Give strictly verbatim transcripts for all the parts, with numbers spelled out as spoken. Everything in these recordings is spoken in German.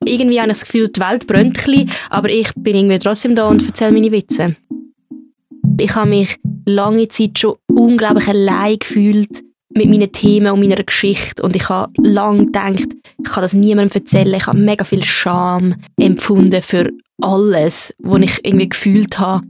irgendwie habe ich das Gefühl, die Welt brennt ein bisschen, aber ich bin irgendwie trotzdem da und erzähle meine Witze. Ich habe mich lange Zeit schon unglaublich allein gefühlt mit meinen Themen und meiner Geschichte und ich habe lange gedacht, ich kann das niemandem erzählen. Ich habe mega viel Scham empfunden für alles, was ich irgendwie gefühlt habe.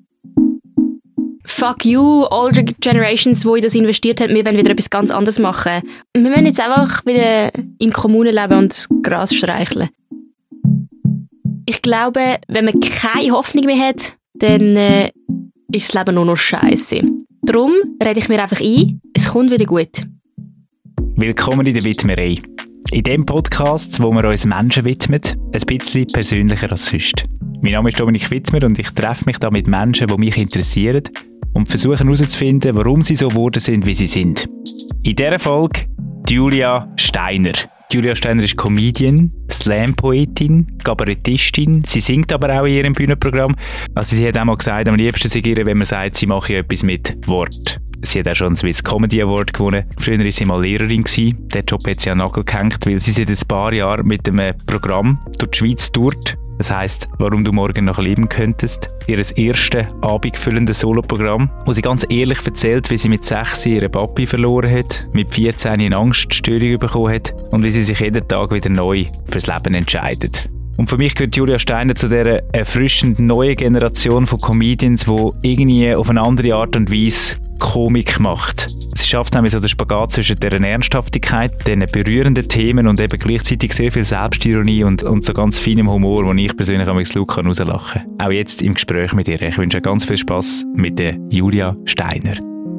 Fuck you, older generations, die in das investiert haben, wir wollen wieder etwas ganz anderes machen. Wir wollen jetzt einfach wieder in Kommunen leben und das Gras streicheln. Ich glaube, wenn man keine Hoffnung mehr hat, dann äh, ist das Leben nur noch scheisse. Darum rede ich mir einfach ein, es kommt wieder gut. Willkommen in der Widmerei. In dem Podcast, wo wir uns Menschen widmen, ein bisschen persönlicher als sonst. Mein Name ist Dominik Wittmer und ich treffe mich da mit Menschen, die mich interessieren und versuche herauszufinden, warum sie so geworden sind, wie sie sind. In dieser Folge Julia Steiner. Julia Steiner ist Comedian, Slam-Poetin, Kabarettistin. Sie singt aber auch in ihrem Bühnenprogramm. Also sie hat auch mal gesagt, am liebsten sei ihr, wenn man sagt, sie mache etwas mit Wort. Sie hat auch schon einen Swiss Comedy Award gewonnen. Früher war sie mal Lehrerin gewesen. Der Job hat sie an den Nagel gehängt, weil sie seit ein paar Jahren mit einem Programm durch die Schweiz tourt. Das heisst, warum du morgen noch leben könntest. Ihr erstes abendfüllendes Soloprogramm, wo sie ganz ehrlich erzählt, wie sie mit sechs ihren Papi verloren hat, mit vierzehn eine Angststörung bekommen hat und wie sie sich jeden Tag wieder neu fürs Leben entscheidet. Und für mich gehört Julia Steiner zu dieser erfrischend neuen Generation von Comedians, die irgendwie auf eine andere Art und Weise Komik macht. Sie schafft nämlich so den Spagat zwischen deren Ernsthaftigkeit, diesen berührenden Themen und eben gleichzeitig sehr viel Selbstironie und, und so ganz feinem Humor, wo ich persönlich am Schluck rauslachen kann. Auch jetzt im Gespräch mit ihr. Ich wünsche ganz viel Spass mit der Julia Steiner.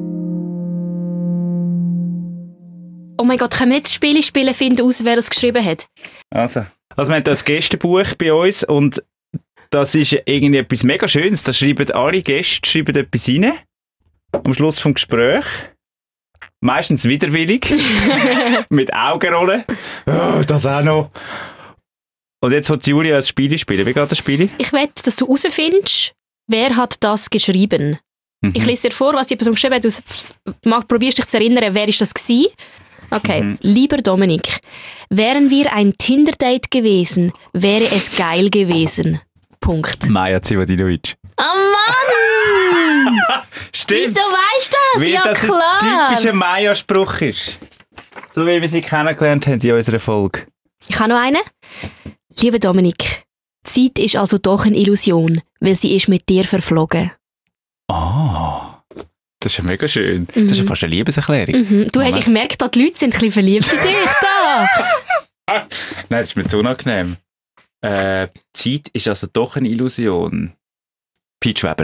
Oh mein Gott, können wir jetzt Spiele spielen, finden aus, wer das geschrieben hat? Also, also wir haben das Gästebuch bei uns und das ist irgendwie etwas mega Schönes. Da schreiben alle Gäste schreiben etwas rein. Am Schluss vom Gespräch. Meistens widerwillig. Mit Augenrollen. Oh, das auch noch. Und jetzt wird Julia ein Spiel spielen. Wie geht das Spiel? Ich will, dass du herausfindest, wer hat das geschrieben. Mhm. Ich lese dir vor, was die Person geschrieben hat. Du probierst dich zu erinnern, wer ist das gewesen? Okay. Mhm. Lieber Dominik, wären wir ein Tinder-Date gewesen, wäre es geil gewesen. Punkt. Maja Zivadinovic. Oh Mann! Stimmt. Wieso weißt du das? Weil ja, das klar. ein typischer Maja-Spruch ist. So wie wir sie kennengelernt haben in unserer Folge. Ich habe noch einen. Lieber Dominik, Zeit ist also doch eine Illusion, weil sie ist mit dir verflogen. Ah, oh, das ist ja mega schön. Mhm. Das ist ja fast eine Liebeserklärung. Mhm. Du hast, ich merke, da die Leute sind ein bisschen verliebt in dich. Da. Nein, das ist mir zu unangenehm. Äh, Zeit ist also doch eine Illusion. Peach Weber.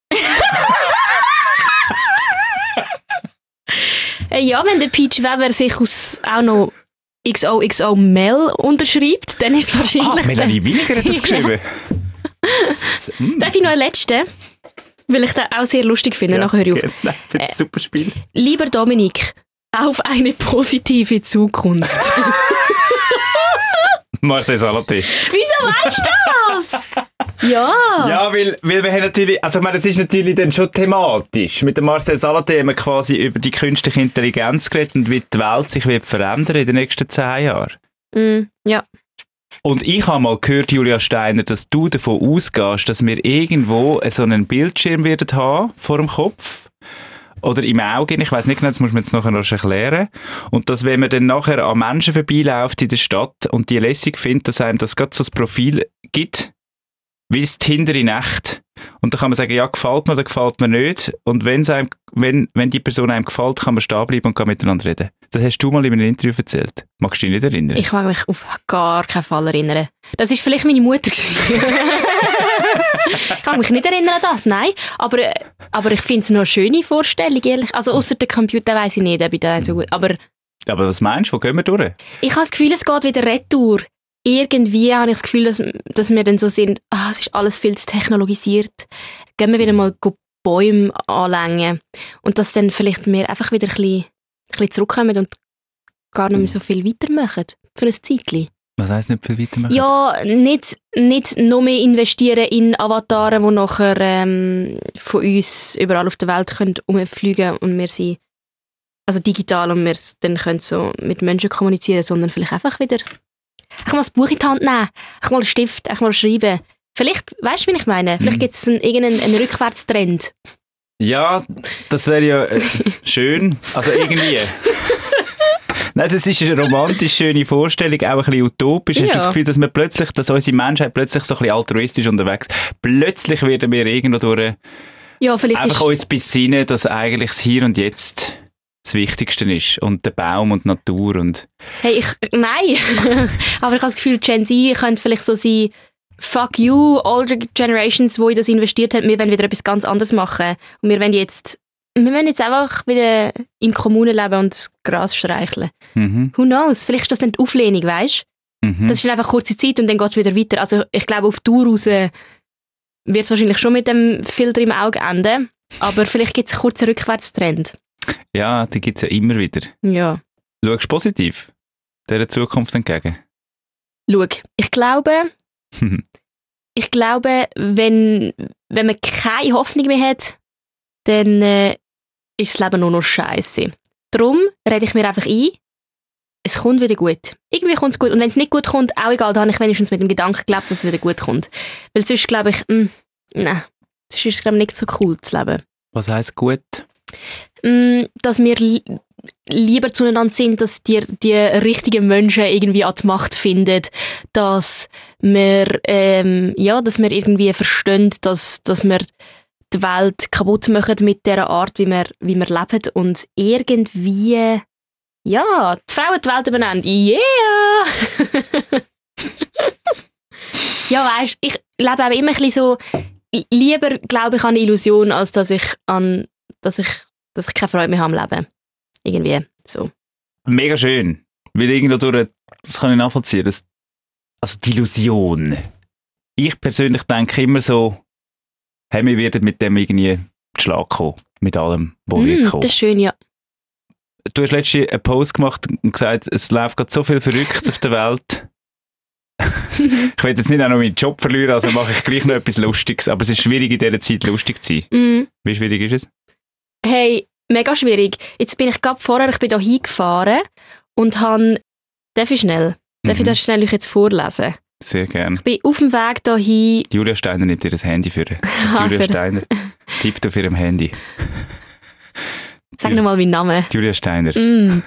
Ja, wenn der Peach Weber sich aus auch noch X O X O Mel unterschreibt, dann ist es wahrscheinlich... Ah, Melanie Wieger hat das geschrieben. Darf ich noch einen letzten? Weil ich den auch sehr lustig finde. Ja, nachher auf. Nein, das ist ein super Spiel. Lieber Dominik, auf eine positive Zukunft. Marcel Salaté. Wieso weißt du das? Ja. Ja, weil, weil wir haben natürlich, also ich meine, das ist natürlich dann schon thematisch. Mit dem Marcel Salaté haben wir quasi über die künstliche Intelligenz geredet und wie die Welt sich wird verändern in den nächsten zehn Jahren. Mm, ja. Und ich habe mal gehört, Julia Steiner, dass du davon ausgehst, dass wir irgendwo so einen Bildschirm werden haben vor dem Kopf. Oder im Auge, ich weiss nicht genau, das muss man jetzt nachher noch erklären. Und dass, wenn man dann nachher an Menschen vorbeiläuft in der Stadt und die lässig findet, dass einem das gerade so ein Profil gibt, wie das Tinder in echt. Und dann kann man sagen, ja, gefällt mir oder gefällt mir nicht. Und wenn's einem, wenn, wenn die Person einem gefällt, kann man stehen bleiben und kann miteinander reden. Das hast du mal in einem Interview erzählt. Magst du dich nicht erinnern? Ich mag mich auf gar keinen Fall erinnern. Das war vielleicht meine Mutter. Ich kann mich nicht erinnern an das, nein. Aber, aber ich finde es noch eine schöne Vorstellung, ehrlich. Also außer der Computer weiss ich nicht, ob ich da so gut. Aber, aber was meinst du? Wo gehen wir durch? Ich habe das Gefühl, es geht wieder retour. Irgendwie habe ich das Gefühl, dass, dass wir dann so sind, ah, es ist alles viel zu technologisiert. Gehen wir wieder mal Bäume anlängen. Und dass dann vielleicht wir einfach wieder ein bisschen, ein bisschen zurückkommen und gar nicht mehr so viel weitermachen. Für ein Zeitchen. Was heisst nicht viel weitermachen? Ja, nicht, nicht noch mehr investieren in Avatare, die nachher ähm, von uns überall auf der Welt können rumfliegen und wir sind also digital und wir dann können so mit Menschen kommunizieren, sondern vielleicht einfach wieder Einfach mal das Buch in die Hand nehmen, einfach mal einen Stift, einfach mal schreiben. Vielleicht, weißt du, wie ich meine? Vielleicht gibt es einen, irgendeinen einen Rückwärtstrend. Ja, das wäre ja äh, schön. Also irgendwie. Nein, das ist eine romantisch schöne Vorstellung, auch ein bisschen utopisch. Ja. Hast du das Gefühl, dass wir plötzlich, dass unsere Menschheit plötzlich so ein bisschen altruistisch unterwegs ist? Plötzlich werden wir irgendwo durch ja, vielleicht einfach ist uns besinnen, dass eigentlich das Hier und Jetzt das Wichtigste ist. Und der Baum und die Natur. Und hey, ich, nein. Aber ich habe das Gefühl, Gen Z könnte vielleicht so sein, fuck you, older generations, die in das investiert haben, wir wollen wieder etwas ganz anderes machen. Und wir wollen jetzt, wir wollen jetzt einfach wieder in Kommunen leben und das Gras streicheln. mhm. Who knows? Vielleicht ist das dann die Auflehnung, weißt du? Mhm. Das ist dann einfach kurze Zeit und dann geht es wieder weiter. Also ich glaube, auf Tour raus wird es wahrscheinlich schon mit dem Filter im Auge enden, aber vielleicht gibt es einen kurzen Rückwärtstrend. Ja, die gibt es ja immer wieder. Ja. Schaust du positiv dieser Zukunft entgegen? Schau, ich glaube, ich glaube, wenn, wenn man keine Hoffnung mehr hat, dann äh, ist das Leben nur noch scheisse. Darum rede ich mir einfach ein, es kommt wieder gut. Irgendwie kommt es gut. Und wenn es nicht gut kommt, auch egal, dann habe ich wenigstens mit dem Gedanken geglaubt, dass es wieder gut kommt. Weil sonst glaube ich, mh, nein, sonst ist es glaube ich nicht so cool zu leben. Was heisst gut? Mm, dass wir li- lieber zueinander sind, dass die, die richtigen Menschen irgendwie an die Macht finden, dass wir, ähm, ja, dass wir irgendwie verstehen, dass, dass wir die Welt kaputt machen mit der Art, wie wir, wie wir leben und irgendwie, ja, die Frauen die Welt übernehmen. Yeah! Ja, weisst, ich lebe auch immer ein bisschen so, lieber glaube ich an eine Illusion, als dass ich an, dass ich, dass ich keine Freude mehr habe am Leben. Irgendwie, so. Mega schön. Weil irgendwo durch, das kann ich nachvollziehen, das, also die Illusion. Ich persönlich denke immer so, hey, wir werden mit dem irgendwie zu Schlag kommen. Mit allem, was Mm, wird kommen. das ist schön, ja. Du hast letztens einen Post gemacht und gesagt, es läuft gerade so viel Verrücktes auf der Welt. Ich will jetzt nicht auch noch meinen Job verlieren, also mache ich gleich noch etwas Lustiges. Aber es ist schwierig, in dieser Zeit lustig zu sein. Mm. Wie schwierig ist es? Hey, mega schwierig. Jetzt bin ich gerade vorher, ich bin da hingefahren und habe, darf ich schnell, darf ich Mhm. das schnell euch jetzt vorlesen? Sehr gerne. Ich bin auf dem Weg dahin. Julia Steiner nimmt ihr das Handy für. Ah, Julia für- Steiner tippt auf ihrem Handy. Sag nochmal meinen Namen. Julia Steiner. Mm.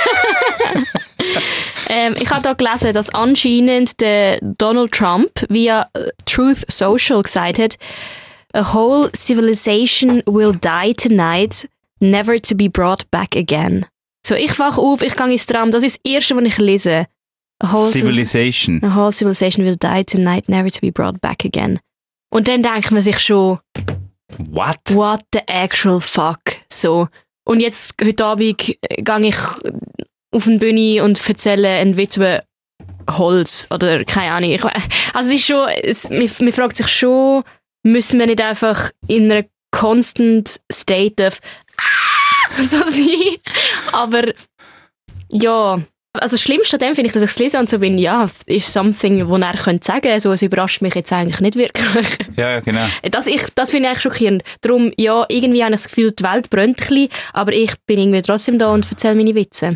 ähm, ich habe da gelesen, dass anscheinend der Donald Trump via äh, Truth Social gesagt hat, a whole civilization will die tonight, never to be brought back again. So, ich wach auf, ich gehe ins Tram, das ist das Erste, was ich lese. A whole, Civilization. a whole civilization will die tonight, never to be brought back again. Und dann denkt man sich schon, What? what the actual fuck? So. Und jetzt, heute Abend, äh, gehe ich auf eine Bühne und erzähle einen Witz über Holz oder keine Ahnung. Ich, we- also es ist schon, es, man, man fragt sich schon, müssen wir nicht einfach in einer constant state of so sein? Aber ja, also das Schlimmste an dem finde ich, dass ich es lese und so bin, ja, ist something, wo er könnte sagen, so, es überrascht mich jetzt eigentlich nicht wirklich. Ja, ja, genau. Das, ich, das finde ich eigentlich schockierend. Darum, ja, irgendwie habe ich das Gefühl, die Welt brennt ein bisschen, aber ich bin irgendwie trotzdem da und erzähle meine Witze.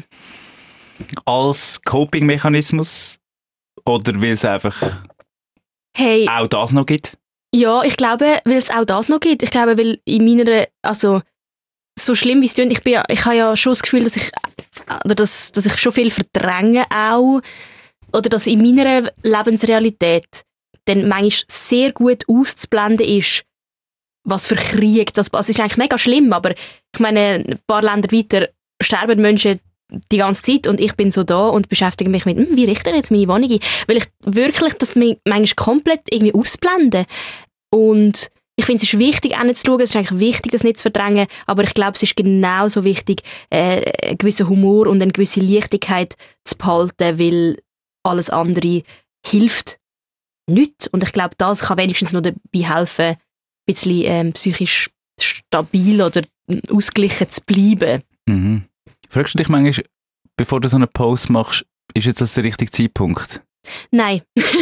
Als Coping-Mechanismus? Oder weil es einfach Hey, auch das noch gibt? ja, ich glaube, weil es auch das noch gibt. Ich glaube, weil in meiner, also so schlimm wie es klingt, ich, bin, ja- ich habe ja schon das Gefühl, dass ich, oder dass, dass ich schon viel verdränge auch, oder dass in meiner Lebensrealität dann manchmal sehr gut auszublenden ist, was für Krieg das passiert. Es ist eigentlich mega schlimm, aber ich meine, ein paar Länder weiter sterben Menschen die ganze Zeit und ich bin so da und beschäftige mich mit, hm, wie richte ich jetzt meine Wohnung ein? Weil ich wirklich das mi- manchmal komplett irgendwie ausblende. Und ich finde, es ist wichtig, hinzuschauen, es ist eigentlich wichtig, das nicht zu verdrängen, aber ich glaube, es ist genauso wichtig, äh, einen gewissen Humor und eine gewisse Leichtigkeit zu behalten, weil alles andere hilft nicht. Und ich glaube, das kann wenigstens noch dabei helfen, ein bisschen ähm, psychisch stabil oder ausgeglichen zu bleiben. Mhm. Fragst du dich manchmal, bevor du so einen Post machst, ist jetzt das der richtige Zeitpunkt? Nein.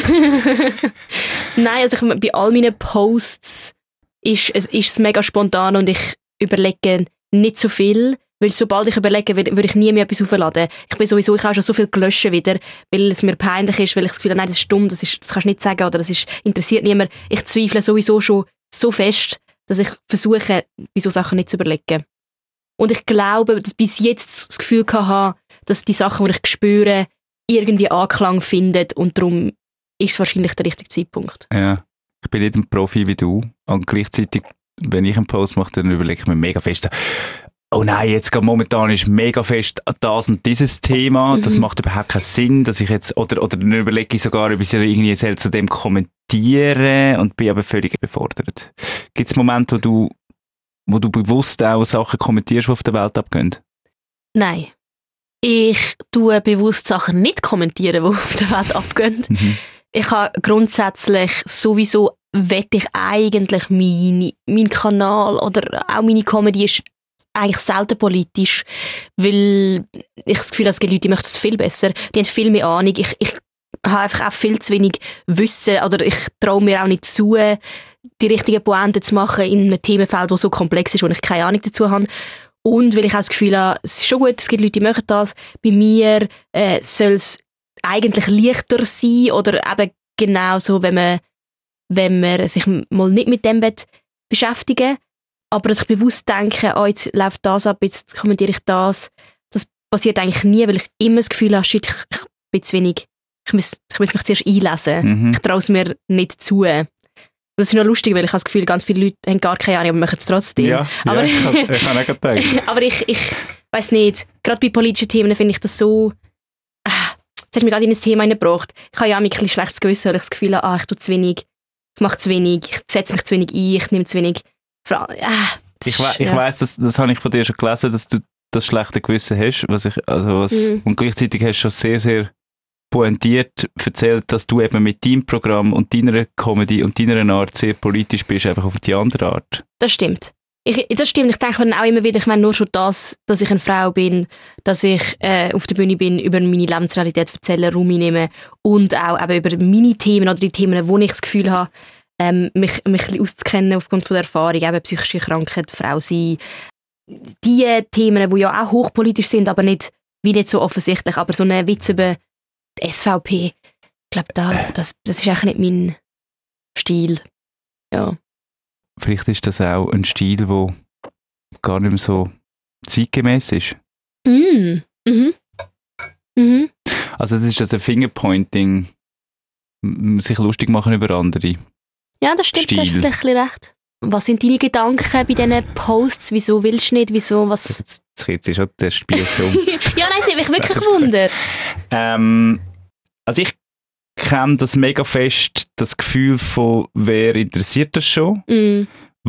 Nein, also ich, bei all meinen Posts ist es, ist es mega spontan und ich überlege nicht so viel, Weil sobald ich überlege, würde ich nie mehr etwas aufladen. Ich bin sowieso, ich habe schon so viel gelöscht wieder, weil es mir peinlich ist, weil ich das Gefühl habe, nein, das ist dumm, das, ist, das kannst du nicht sagen oder das ist, interessiert niemand. Ich zweifle sowieso schon so fest, dass ich versuche, bei so Sachen nicht zu überlegen. Und ich glaube, dass ich bis jetzt das Gefühl hatte, dass die Sachen, die ich spüre, irgendwie Anklang finden und darum ist es wahrscheinlich der richtige Zeitpunkt. Ja, ich bin nicht ein Profi wie du und gleichzeitig, wenn ich einen Post mache, dann überlege ich mir mega fest, oh nein, jetzt gerade momentan ist mega fest das und dieses Thema, mhm. das macht überhaupt keinen Sinn, dass ich jetzt, oder, oder dann überlege ich sogar, ob ich irgendwie selbst zu dem kommentiere und bin aber völlig überfordert. Gibt es Momente, wo du, wo du bewusst auch Sachen kommentierst, die auf der Welt abgehen? Nein. Ich tue bewusst Sachen nicht kommentieren, die auf der Welt abgehen. Mhm. Ich habe grundsätzlich sowieso, wette ich eigentlich meine, mein Kanal oder auch meine Comedy ist eigentlich selten politisch, weil ich das Gefühl habe, es gibt Leute, die möchten es viel besser, die haben viel mehr Ahnung. Ich, ich habe einfach auch viel zu wenig Wissen oder ich traue mir auch nicht zu, die richtigen Pointen zu machen in einem Themenfeld, das so komplex ist, wo ich keine Ahnung dazu habe. Und weil ich auch das Gefühl habe, es ist schon gut, es gibt Leute, die machen das. Bei mir äh, soll es eigentlich leichter sein oder eben genau so, wenn man, wenn man sich mal nicht mit dem beschäftigen will. Aber dass ich bewusst denke, oh, jetzt läuft das ab, jetzt kommentiere ich das, das passiert eigentlich nie, weil ich immer das Gefühl habe, shit, ich, ich bin zu wenig. Ich muss, ich muss mich zuerst einlesen. Mhm. Ich traue es mir nicht zu. Das ist noch lustig, weil ich habe das Gefühl, ganz viele Leute haben gar keine Ahnung, aber machen es trotzdem. Ja, aber, ja ich, ich kann auch gedacht. Aber ich, ich weiss nicht, gerade bei politischen Themen finde ich das so... Äh, jetzt hast du mich gerade in ein Thema hineingebracht. Ich habe ja auch ein bisschen schlechtes Gewissen, weil ich das Gefühl habe, ah, ich tue zu wenig, ich mache zu wenig, ich setze mich zu wenig ein, ich nehme zu wenig... Fra- äh, ich we- ich ja. weiss, das, das habe ich von dir schon gelesen, dass du das schlechte Gewissen hast. Was ich, also was, mhm. Und gleichzeitig hast du schon sehr, sehr pointiert erzählt, dass du eben mit deinem Programm und deiner Comedy und deiner Art sehr politisch bist, einfach auf die andere Art. Das stimmt. Ich, das stimmt. Ich denke mir auch immer wieder, ich meine nur schon das, dass ich eine Frau bin, dass ich äh, auf der Bühne bin, über meine Lebensrealität erzähle, Raum nehme und auch eben über meine Themen oder die Themen, wo ich das Gefühl habe, ähm, mich, mich ein bisschen auszukennen aufgrund von der Erfahrung, eben psychische Krankheit, Frau sein. Die Themen, die ja auch hochpolitisch sind, aber nicht, wie nicht so offensichtlich, aber so ein Witz über die S V P, ich glaube, da, das, das ist eigentlich nicht mein Stil. Ja. Vielleicht ist das auch ein Stil, der gar nicht mehr so zeitgemäß ist. Mm. Mhm. Mhm. Also es ist das ein Fingerpointing, sich lustig machen über andere. Ja, das stimmt, Stil. das ist vielleicht recht. Was sind deine Gedanken bei diesen Posts? Wieso willst du nicht? Wieso? Was? Jetzt, jetzt ist schon der Spiel so. Ja, nein, es hat mich wirklich Wunder. Ähm, also ich kenne das mega fest, das Gefühl von, wer interessiert das schon? Mm.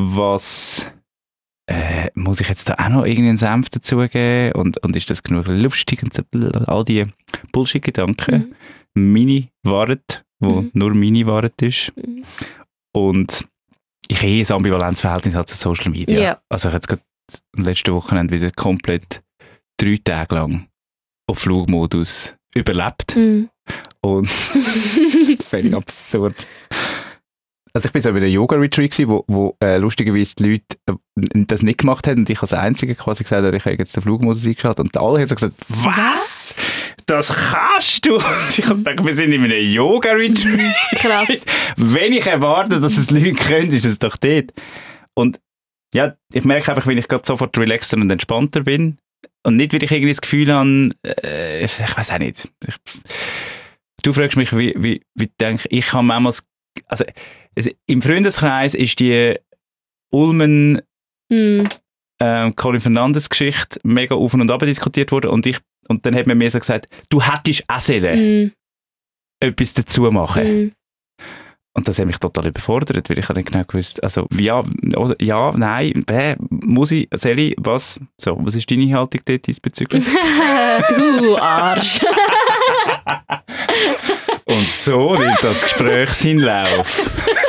Was äh, muss ich jetzt da auch noch irgendeinen Senf dazugeben? Und, und ist das genug lustig? Und so, all die Bullshit-Gedanken. Mm. Meine Wahrheit, wo mm. nur meine Wahrheit ist. Mm. Und ich habe ein Ambivalenzverhältnis zu Social Media. Yeah. Also ich habe jetzt gerade am letzten Wochenende wieder komplett drei Tage lang auf Flugmodus überlebt. Mm. Und völlig absurd. Also ich bin so bei einem Yoga-Retreat, wo, wo äh, lustigerweise die Leute äh, das nicht gemacht haben und ich als Einzige quasi gesagt habe, ich habe jetzt den Flugmodus eingeschaltet und alle haben so gesagt, was? Das kannst du? Und ich habe gedacht, wir sind in einem Yoga-Retreat. Krass. Wenn ich erwarte, dass es Leute können, ist es doch dort. Und ja, ich merke einfach, wenn ich gerade sofort relaxter und entspannter bin und nicht, weil ich irgendwie das Gefühl habe, äh, ich weiß auch nicht. Ich, du fragst mich, wie, wie, wie denke ich, ich habe manchmal, also im Freundeskreis ist die Ulmen mm. äh, Colin Fernandes Geschichte mega auf und ab diskutiert worden und ich und dann hat man mir so gesagt, du hättest auch sollen mm. etwas dazu machen. Mm. Und das hat mich total überfordert, weil ich nicht genau gewusst, also ja, oder, ja, nein, bäh, muss ich, Sally, was? So, was ist deine Haltung dort diesbezüglich? Du Arsch! Und so nimmt das Gespräch seinen Lauf.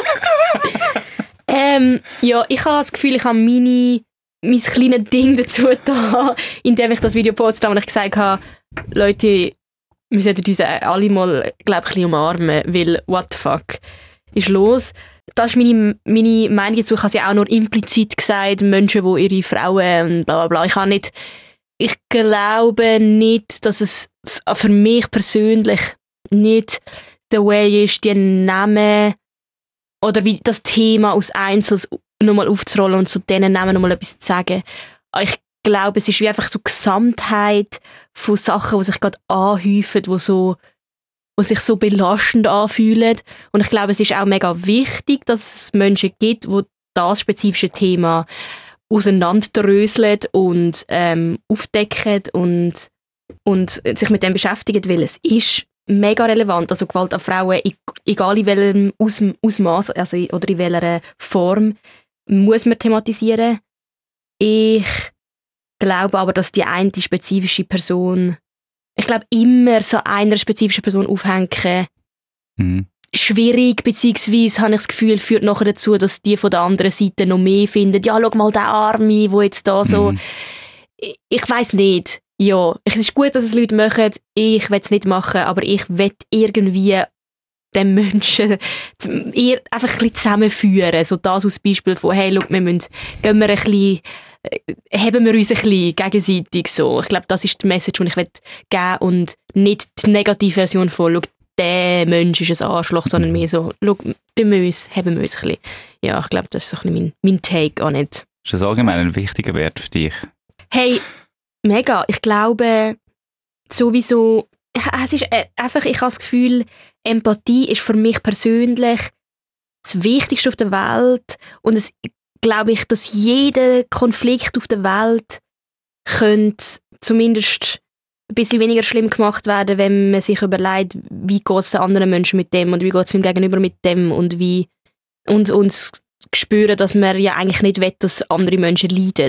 ähm, ja, ich habe das Gefühl, ich habe meine, mein kleines Ding dazu getan, indem ich das Video postet habe, wo ich gesagt habe, Leute, wir sollten uns alle mal, glaube ich, ein bisschen umarmen, weil what the fuck ist los? Das ist meine, meine Meinung dazu. Ich habe es ja auch nur implizit gesagt, Menschen, die ihre Frauen und bla bla bla. Ich habe nicht ich glaube nicht, dass es für mich persönlich nicht der Way ist, die Namen oder wie das Thema aus Einzelnes nochmal aufzurollen und zu diesen Namen nochmal etwas zu sagen. Ich glaube, es ist wie einfach so die Gesamtheit von Sachen, die sich gerade anhäufen, die, so, die sich so belastend anfühlen. Und ich glaube, es ist auch mega wichtig, dass es Menschen gibt, die das spezifische Thema auseinanderdröseln und ähm, aufdecken und, und sich mit dem beschäftigen, weil es ist mega relevant. Also Gewalt an Frauen, egal in welchem Aus- Ausmaß also oder in welcher Form, muss man thematisieren. Ich glaube aber, dass die eine spezifische Person, ich glaube immer so einer spezifischen Person aufhängen, mhm. schwierig, beziehungsweise habe ich das Gefühl, führt nachher dazu, dass die von der anderen Seite noch mehr finden. Ja, schau mal den Arme, wo jetzt da so... Mhm. Ich, ich weiss nicht. Ja, es ist gut, dass es Leute machen. Ich will es nicht machen, aber ich will irgendwie den Menschen eher einfach ein bisschen zusammenführen. So das als Beispiel von, hey, schau, wir müssen, gehen wir ein bisschen, heben wir uns ein bisschen gegenseitig so. Ich glaube, das ist die Message, die ich geben will und nicht die negative Version von, schau, der Mensch ist ein Arschloch, sondern mehr so, schau, wir uns, heben wir uns ein bisschen. Ja, ich glaube, das ist so ein bisschen mein, mein Take an it. Ist das allgemein ein wichtiger Wert für dich? Hey, mega. Ich glaube, sowieso, es ist einfach, ich habe das Gefühl, Empathie ist für mich persönlich das Wichtigste auf der Welt und es glaube ich, dass jeder Konflikt auf der Welt könnte zumindest ein bisschen weniger schlimm gemacht werden, wenn man sich überlegt, wie geht es den anderen Menschen mit dem und wie geht es meinem Gegenüber mit dem und wie und uns spüren, dass man ja eigentlich nicht will, dass andere Menschen leiden.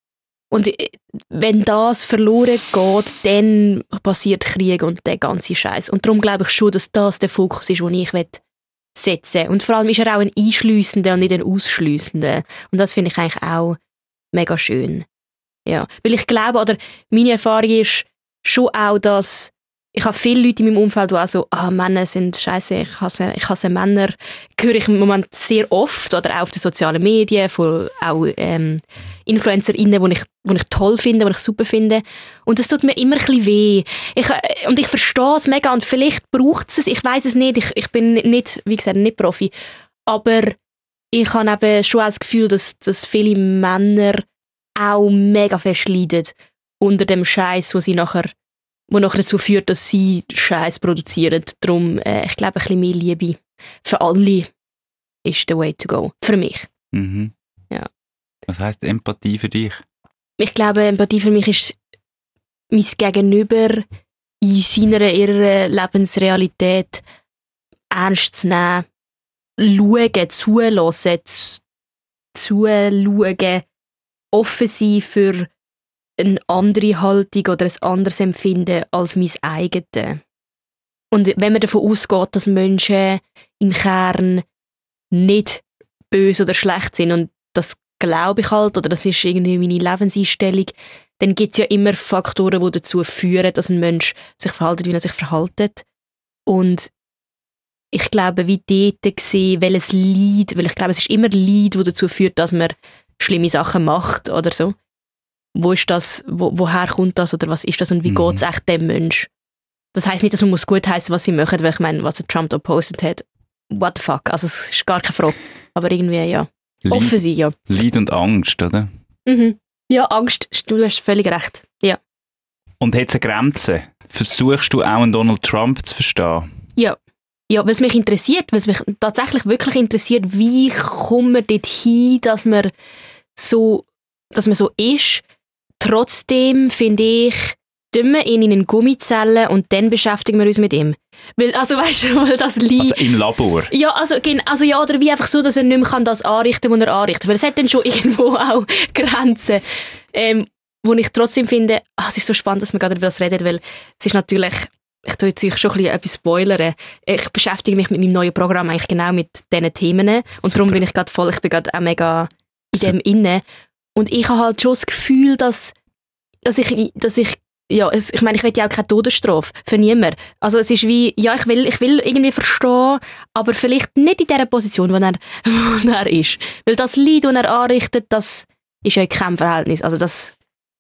Und wenn das verloren geht, dann passiert Krieg und der ganze Scheiß. Und darum glaube ich schon, dass das der Fokus ist, den ich setzen will. Und vor allem ist er auch ein einschliessender und nicht ein ausschliessender. Und das finde ich eigentlich auch mega schön. Ja. Weil ich glaube, oder meine Erfahrung ist schon auch, dass ich habe viele Leute in meinem Umfeld, die auch so, ah, Männer sind scheiße, ich hasse, ich hasse Männer, höre ich im Moment sehr oft, oder auch auf den sozialen Medien, von auch ähm, InfluencerInnen, die ich, die ich toll finde, die ich super finde. Und das tut mir immer ein bisschen weh. Ich, äh, und ich verstehe es mega und vielleicht braucht es es, ich weiss es nicht, ich, ich bin nicht, wie gesagt, nicht Profi, aber ich habe eben schon das Gefühl, dass, dass viele Männer auch mega fest leiden unter dem Scheiß, wo sie nachher wo nachher dazu führt, dass sie Scheiß produzieren. Darum, äh, ich glaube, ein bisschen mehr Liebe für alle ist the way to go. Für mich. Mhm. Ja. Was heisst Empathie für dich? Ich glaube, Empathie für mich ist mein Gegenüber in seiner, ihrer Lebensrealität ernst zu nehmen, schauen, zulassen, zuschauen, offen sein für eine andere Haltung oder ein anderes Empfinden als mein eigenes. Und wenn man davon ausgeht, dass Menschen im Kern nicht böse oder schlecht sind, und das glaube ich halt, oder das ist irgendwie meine Lebenseinstellung, dann gibt es ja immer Faktoren, die dazu führen, dass ein Mensch sich verhält, wie er sich verhält. Und ich glaube, wie dort gesehen, welches Leid, weil ich glaube, es ist immer Leid, das dazu führt, dass man schlimme Sachen macht oder so. Wo ist das, wo, woher kommt das oder was ist das und wie mhm. geht es echt dem Mensch? Das heisst nicht, dass man muss gut heißen, was sie machen, weil ich meine, was der Trump da gepostet hat, what the fuck, also es ist gar keine Frage. Aber irgendwie, ja, Leid, offen sein, ja. Leid und Angst, oder? Mhm. Ja, Angst, du hast völlig recht, ja. Und hat es eine Grenze? Versuchst du auch einen Donald Trump zu verstehen? Ja. Ja, weil es mich interessiert, weil es mich tatsächlich wirklich interessiert, wie kommt man dort hin, dass man so, dass man so ist. Trotzdem finde ich, tun wir ihn in eine Gummizelle und dann beschäftigen wir uns mit ihm. Weil, also weißt du, weil das Lied... Also im Labor? Ja, also, also ja, oder wie einfach so, dass er nicht mehr das anrichten kann, was er anrichtet. Weil es hat dann schon irgendwo auch Grenzen. Ähm, wo ich trotzdem finde, ach, es ist so spannend, dass man gerade über das redet, weil es ist natürlich... Ich tue jetzt schon ein bisschen etwas spoilern. Ich beschäftige mich mit meinem neuen Programm eigentlich genau mit diesen Themen. Und Super. Darum bin ich gerade voll, ich bin gerade auch mega in dem inne. Und ich habe halt schon das Gefühl, dass, dass ich, dass ich, ja, es, ich meine, ich will ja auch keine Todesstrafe für niemanden. Also es ist wie, ja, ich will, ich will irgendwie verstehen, aber vielleicht nicht in der Position, wo er, wo er ist. Weil das Leid, das er anrichtet, das ist ja in keinem Verhältnis. Also das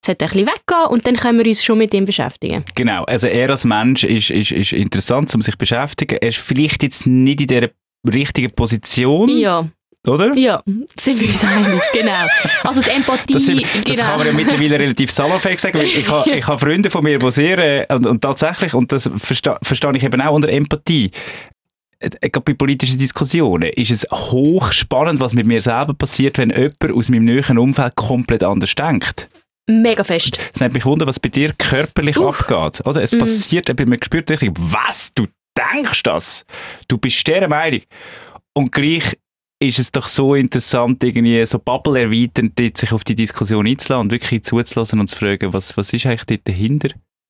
sollte ein bisschen weggehen und dann können wir uns schon mit ihm beschäftigen. Genau, also er als Mensch ist, ist, ist interessant, um sich zu beschäftigen. Er ist vielleicht jetzt nicht in dieser richtigen Position. Ja. Oder? Ja, sind wir uns einig, genau. Also die Empathie... Das, sind, genau. das kann man ja mittlerweile relativ salonfähig sagen, weil ich habe ich ha Freunde von mir, die sehr... Äh, und, und tatsächlich, und das verstehe versteh ich eben auch unter Empathie, äh, gerade bei politischen Diskussionen ist es hochspannend, was mit mir selber passiert, wenn jemand aus meinem näheren Umfeld komplett anders denkt. Mega fest. Es nimmt mich wunder, was bei dir körperlich Uff. abgeht. Oder? Es mm. passiert, ich habe mir gespürt, richtig, was, du denkst das? Du bist dieser Meinung. Und gleich ist es doch so interessant, irgendwie so Bubble erweiternd, sich auf die Diskussion einzulassen und wirklich zuzulassen und zu fragen, was, was ist eigentlich dort dahinter?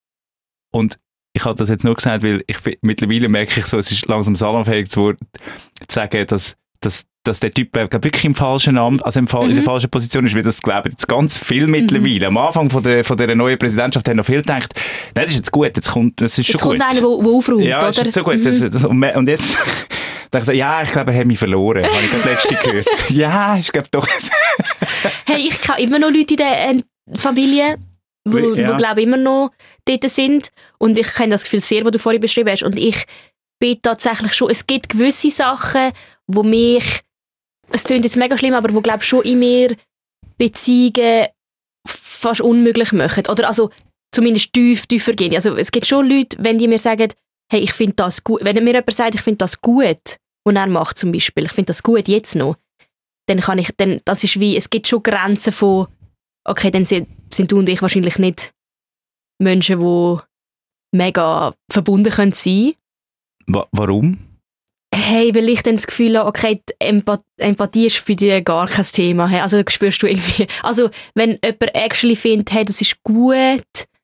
Und ich habe das jetzt nur gesagt, weil ich mittlerweile merke ich so, es ist langsam salonfähig zu sagen, dass, dass, dass der Typ wirklich im falschen Amt, also im Fall, mhm. in der falschen Position ist, weil das glaube ich jetzt ganz viel mittlerweile. Mhm. Am Anfang von der, von der neuen Präsidentschaft haben noch viele gedacht, nein, das ist jetzt gut, jetzt kommt, das ist jetzt schon gut. Jetzt kommt einer, der aufräumt, ja, oder? Ja, ist so gut. Mhm. Das, das, und jetzt dachte ich, ja, ich glaube, er hat mich verloren. Habe ich gerade letzte gehört. Ja, ich glaube doch. Hey, ich kenne immer noch Leute in der äh, Familie, die, ja. die glaube ich, immer noch dort sind. Und ich kenne das Gefühl sehr, was du vorhin beschrieben hast. Und ich bin tatsächlich schon, es gibt gewisse Sachen, wo mich, es klingt jetzt mega schlimm, aber wo glaube ich schon in mir Beziehungen fast unmöglich machen. Oder also zumindest tief, tiefer gehen. Also es gibt schon Leute, wenn die mir sagen, hey, ich finde das gut, wenn mir jemand sagt, ich finde das gut, was er macht zum Beispiel, ich finde das gut jetzt noch, dann kann ich, dann, das ist wie, es gibt schon Grenzen von, okay, dann sind, sind du und ich wahrscheinlich nicht Menschen, die mega verbunden können sein. Wa- warum? Hey, weil ich dann das Gefühl habe, okay, die Empath- Empathie ist für dich gar kein Thema. Hey, also spürst du irgendwie, also wenn jemand actually findet, hey, das ist gut,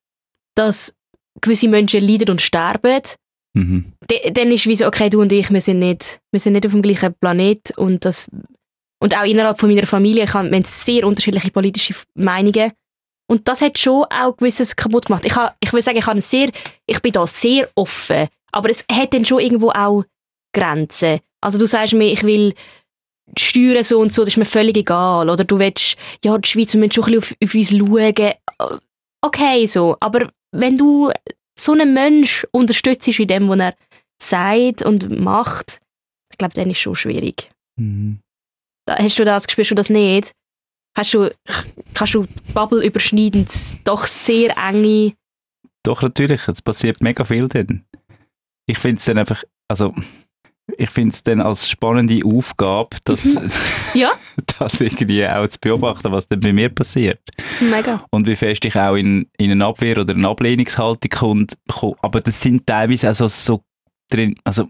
dass gewisse Menschen leiden und sterben, mhm. d- dann ist es wie so, okay, du und ich, wir sind nicht, wir sind nicht auf dem gleichen Planet und das, und auch innerhalb von meiner Familie, ich habe, wir haben sehr unterschiedliche politische Meinungen und das hat schon auch gewisses kaputt gemacht. Ich, habe, ich will sagen, ich, habe sehr, ich bin da sehr offen, aber es hat dann schon irgendwo auch Grenzen. Also du sagst mir, ich will Steuern so und so, das ist mir völlig egal. Oder du willst, ja, die Schweiz, wir müssen schon ein bisschen auf, auf uns schauen. Okay, so. Aber wenn du so einen Mensch unterstützt in dem, was er sagt und macht, ich glaube, dann ist es schon schwierig. Mhm. Hast du das, spürst du das nicht? Hast du, kannst du Bubble überschneidend doch sehr enge... Doch, natürlich. Es passiert mega viel dann. Ich finde es dann einfach, also ich finde es dann als spannende Aufgabe, das, ja? das irgendwie auch zu beobachten, was dann bei mir passiert. Mega. Und wie fest ich auch in, in eine Abwehr oder eine Ablehnungshaltung komme. Aber das sind teilweise auch so, so drin, also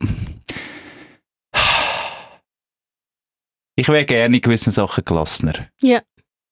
ich wäre gerne in gewissen Sachen gelassener. Ja.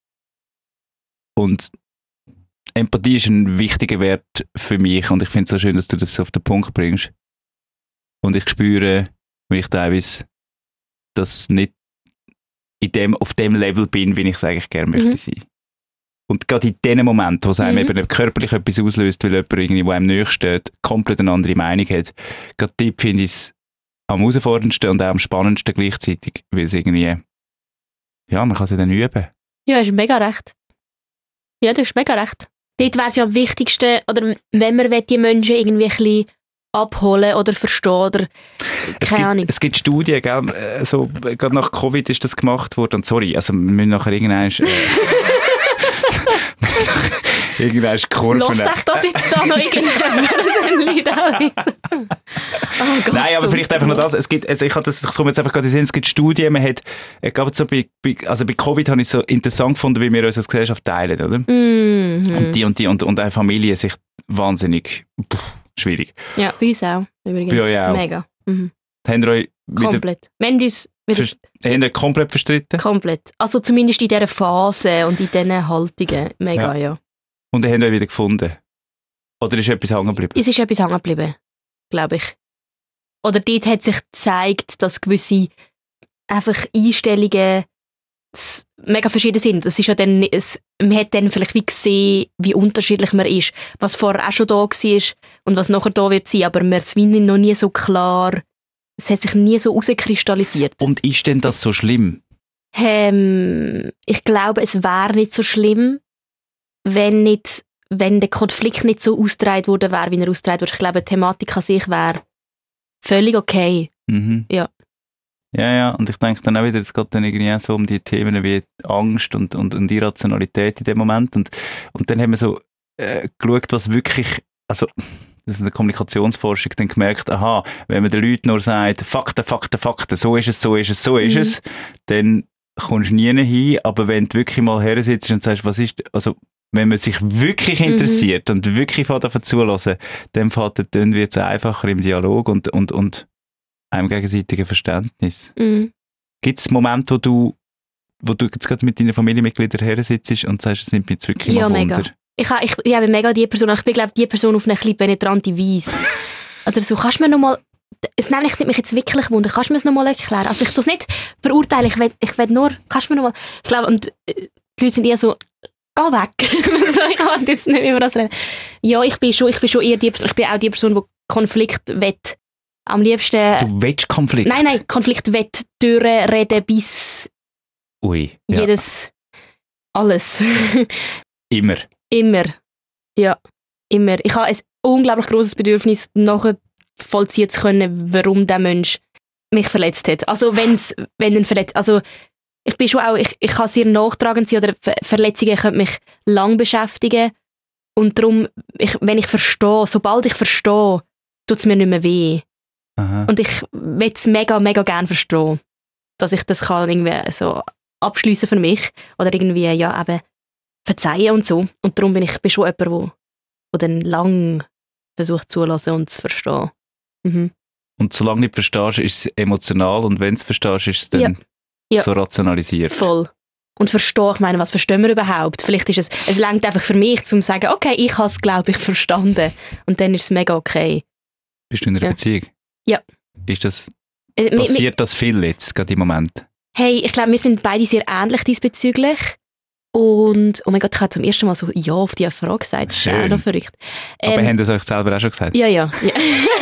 Und Empathie ist ein wichtiger Wert für mich und ich finde es so schön, dass du das auf den Punkt bringst. Und ich spüre, wenn ich teilweise das nicht in dem, auf dem Level bin, wie ich es eigentlich gerne mhm. möchte sein. Und gerade in den Momenten, wo es einem mhm. eben körperlich etwas auslöst, weil jemand irgendwie, wo einem nahe steht, komplett eine andere Meinung hat, gerade dort finde ich es am herausforderndsten und auch am spannendsten gleichzeitig, weil es irgendwie, ja, man kann es ja dann üben. Ja, hast mega recht. Ja, du hast mega recht. Dort wäre es ja am wichtigsten, oder wenn man die Menschen irgendwie ein bisschen abholen oder verstehen oder keine Ahnung. Es gibt Studien, gell, also, gerade nach Covid ist das gemacht worden und sorry, also wir müssen nachher irgendwann äh, irgendwann ist Kurven. Lass dich das jetzt da noch irgendwann oh Gott, Nein, aber so vielleicht einfach noch das, es gibt, also ich habe das, ich komme jetzt einfach gerade in den Sinn, es gibt Studien, man hat, gerade so bei, bei, also bei Covid habe ich es so interessant gefunden, wie wir uns als Gesellschaft teilen, oder? Mm-hmm. Und die und die und, und eine Familie sich wahnsinnig pff, schwierig. Ja, bei uns auch. Übrigens. Bei euch auch. Mega. Mhm. Haben wir euch wieder komplett. Wir haben uns wieder vers- haben wir komplett verstritten? Komplett. Also zumindest in dieser Phase und in diesen Haltungen. Mega, ja. ja. Und ihr habt euch wieder gefunden? Oder ist etwas hängen geblieben? Es ist etwas hängen geblieben, glaube ich. Oder dort hat sich gezeigt, dass gewisse einfach Einstellungen mega verschieden sind. Das ist ja dann, es, man hat dann vielleicht wie gesehen, wie unterschiedlich man ist, was vorher auch schon da war und was nachher da wird sein, aber man ist noch nie so klar, es hat sich nie so herauskristallisiert. Und ist denn das so schlimm? Ähm, ich glaube, es wäre nicht so schlimm, wenn, nicht, wenn der Konflikt nicht so ausgetragen worden wäre, wie er ausgetragen wurde. Ich glaube, die Thematik an sich wäre völlig okay. Mhm. Ja. Ja, ja, und ich denke dann auch wieder, es geht dann irgendwie auch so um die Themen wie Angst und, und, und Irrationalität in dem Moment. Und, und dann haben wir so äh, geschaut, was wirklich, also das ist eine Kommunikationsforschung, dann gemerkt, aha, wenn man den Leuten nur sagt, Fakten, Fakten, Fakten, so ist es, so ist es, so ist Mhm. es, dann kommst du nie hin, aber wenn du wirklich mal her sitzt und sagst, was ist, also wenn man sich wirklich interessiert und wirklich von davon zulassen, dann fährt dann wird es einfacher im Dialog und, und, und einem gegenseitigen Verständnis. Mhm. Gibt es Momente, wo du, wo du jetzt gerade mit deinen Familienmitgliedern her sitzt und sagst, es nimmt mich jetzt wirklich Ja, mal mega. Wunder? Ich, ha- ich, ich bin mega die Person, ich bin glaube die Person auf eine ein bisschen penetrante Weise. Oder so, kannst du mir noch mal, es nimmt mich jetzt wirklich Wunder, kannst du mir es noch mal erklären? Also ich tue es nicht verurteilen, ich will, ich will nur, kannst du mir noch mal, ich glaube, und äh, die Leute sind eher so, geh weg. So, ich kann jetzt nicht mehr über das reden. Ja, ich bin schon, ich bin schon eher die Person, ich bin auch die Person, die Konflikt wett. Am liebsten, Du willst Konflikt? nein, nein, Konflikt wett durchreden bis Ui, ja, jedes, alles. immer. Immer. Ja, immer. Ich habe ein unglaublich grosses Bedürfnis, nachvollziehen zu können, warum der Mensch mich verletzt hat. Also wenn's, wenn ein verletzt, also ich bin schon auch, ich, ich kann sehr nachtragend sein oder Ver- Verletzungen können mich lang beschäftigen und darum, ich, wenn ich verstehe, sobald ich verstehe, tut es mir nicht mehr weh. Aha. Und ich will es mega, mega gerne verstehen, dass ich das kann irgendwie so abschliessen für mich oder irgendwie, ja, eben verzeihen und so. Und darum bin ich bin schon jemand, der, der dann lang versucht zulassen und zu verstehen. Mhm. Und solange du nicht verstehst, ist es emotional und wenn du es verstehst, ist es dann Ja. Ja. so rationalisiert. Voll. Und verstehen, ich meine, was verstehen wir überhaupt? Vielleicht ist es, es reicht einfach für mich, um zu sagen, okay, ich habe es, glaube ich, verstanden. Und dann ist es mega okay. Bist du in einer Ja. Beziehung? Ja. Ist das, Äh, mi- mi- passiert das viel jetzt, gerade im Moment? Hey, ich glaube, wir sind beide sehr ähnlich diesbezüglich. Und, oh mein Gott, ich habe zum ersten Mal so Ja auf diese Frage gesagt. Das ist Schön. auch noch verrückt. Aber Ähm, haben das euch selber auch schon gesagt? Ja, ja. ja.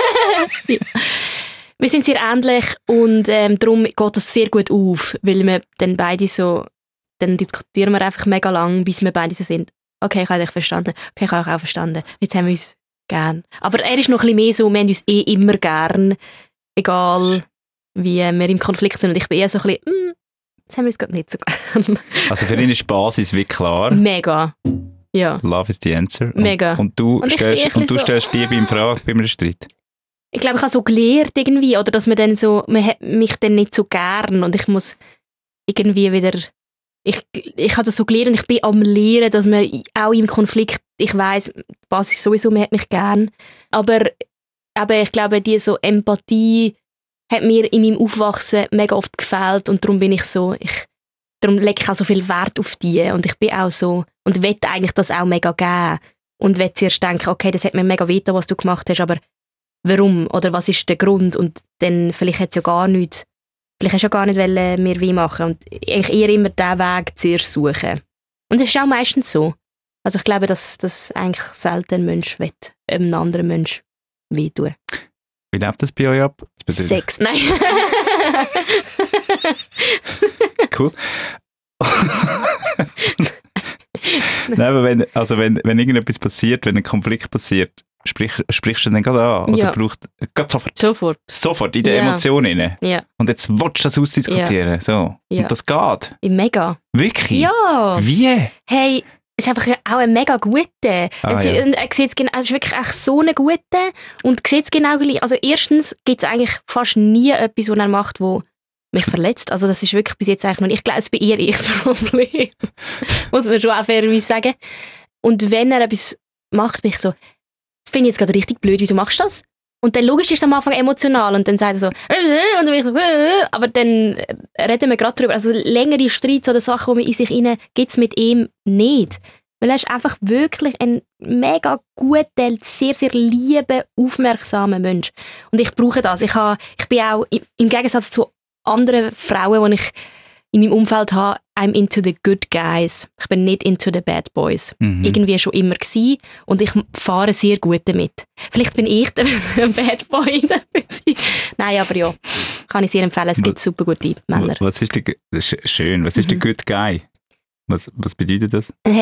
ja. Wir sind sehr ähnlich und ähm, darum geht das sehr gut auf, weil wir dann beide so, dann diskutieren wir einfach mega lang, bis wir beide so sind. Okay, ich habe dich verstanden. Okay, ich habe dich auch verstanden. Jetzt haben wir uns gern. Aber er ist noch ein bisschen mehr so, wir haben uns eh immer gern, egal wie wir im Konflikt sind. Und ich bin eher so ein bisschen, mm, jetzt haben wir uns gerade nicht so gern. Also für ihn ist die Basis wie klar. Mega. Ja. Love is the answer. Und, Mega. Und du Und ich bin stellst, ein und du bisschen stellst so, Liebe in Frage bei einem Streit. Ich glaube, ich habe so gelernt irgendwie, oder dass man dann so, man hat mich dann nicht so gern und ich muss irgendwie wieder, ich, ich habe das so gelernt und ich bin am Lehren, dass man auch im Konflikt, ich weiss, die Basis sowieso, man hat mich gern, aber, aber ich glaube, diese so Empathie hat mir in meinem Aufwachsen mega oft gefehlt und darum bin ich so, ich, darum lege ich auch so viel Wert auf die und ich bin auch so, und will eigentlich das auch mega geben und will zuerst denken, okay, das hat mir mega wehgetan, was du gemacht hast, aber warum oder was ist der Grund und dann vielleicht hat es ja gar nichts, vielleicht hast du ja gar nicht wollen, mir weh machen und eigentlich eher immer diesen Weg zuerst suchen. Und es ist auch meistens so. Also ich glaube, dass, dass eigentlich selten ein Mensch will, einem anderen Mensch wehtun. Wie läuft das bei euch ab? Das bedeutet- Sex, nein. Cool. Nein, aber wenn, also wenn, wenn irgendetwas passiert, wenn ein Konflikt passiert, sprich, sprichst du dann gerade an? Oder Ja. braucht gerade sofort, Sofort. sofort in die Ja. Emotionen rein? Ja, Und jetzt willst du das ausdiskutieren? So. Ja. Und das geht? mega. Wirklich? Ja. Wie? Hey, es ist einfach auch ein mega guter. Ah, und, ja. und er sieht's genau, es ist wirklich echt so ein guter und sieht es genau gleich. Also erstens gibt es eigentlich fast nie etwas, was er macht, wo mich verletzt. Also das ist wirklich bis jetzt eigentlich noch nicht. Ich glaube, es ist bei ihr eher das Problem. Muss man schon auch fairerweise sagen. Und wenn er etwas macht, bin ich so, das finde ich jetzt gerade richtig blöd, wieso machst du das? Und dann logisch ist es am Anfang emotional und dann sagt er so, äh, und dann bin ich so, äh, aber dann reden wir gerade drüber. Also längere Streits oder Sachen, die man in sich rein gibt es mit ihm nicht. Weil er ist einfach wirklich ein mega guter, sehr, sehr lieber, aufmerksamer Mensch. Und ich brauche das. Ich, habe, ich bin auch, im Gegensatz zu anderen Frauen, die ich in meinem Umfeld habe, I'm into the good guys. Ich bin nicht into the bad boys. Mhm. Irgendwie schon immer gewesen und ich fahre sehr gut damit. Vielleicht bin ich der Bad Boy in der Beziehung. Nein, aber ja, kann ich sehr empfehlen. Es gibt super gute Männer. Was ist der, das ist schön, was ist der Mhm. Good Guy? Was, was bedeutet das? Hey,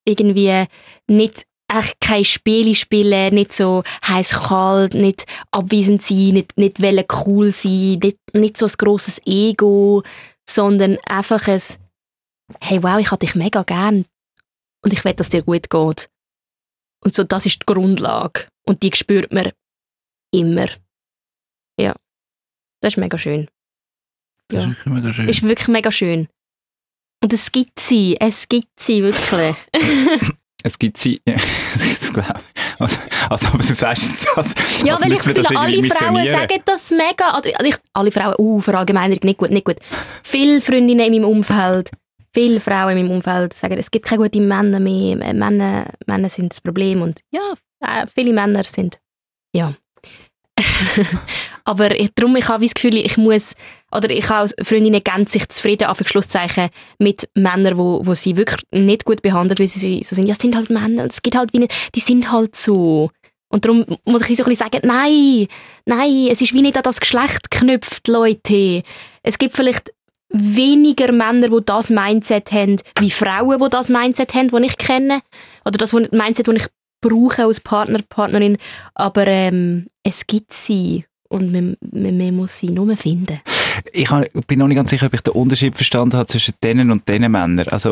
irgendwie nicht echt keine Spiele spielen, nicht so heiß-kalt, nicht abwesend sein, nicht, nicht wollen cool sein, nicht, nicht so ein grosses Ego, sondern einfach ein «Hey, wow, ich habe dich mega gern und ich will, dass dir gut geht.» Und so, das ist die Grundlage. Und die spürt man immer. Ja, das ist mega schön. Das Ja. ist wirklich mega schön. Ist wirklich mega schön. Und es gibt sie, es gibt sie wirklich. Es gibt sie, ja, das glaube ich. Also, also, aber du sagst jetzt das. Ja, also weil ich müssen wir das finde, alle irgendwie Frauen missionieren. sagen das mega. Also ich, alle Frauen, uh, Verallgemeinerung, nicht gut, nicht gut. Viele Freundinnen in meinem Umfeld, viele Frauen in meinem Umfeld sagen, es gibt keine guten Männer mehr. Männer, Männer sind das Problem. Und ja, äh, viele Männer sind, ja. Aber ich, darum, ich habe das Gefühl, ich muss, oder ich habe Freundinnen geben sich zufrieden, auf Schlusszeichen, mit Männern, wo, wo sie wirklich nicht gut behandelt, weil sie so sind, ja, es sind halt Männer, es gibt halt wie nicht, die sind halt so. Und darum muss ich wie so ein bisschen sagen, nein, nein, es ist wie nicht an das Geschlecht geknüpft, Leute. Es gibt vielleicht weniger Männer, die das Mindset haben, wie Frauen, die das Mindset haben, das ich kenne. Oder das Mindset, das ich brauche als Partner, Partnerin. Aber ähm, es gibt sie. Und man, man, man muss sie nur finden. Ich hab, bin noch nicht ganz sicher, ob ich den Unterschied verstanden habe zwischen denen und diesen Männern. Also,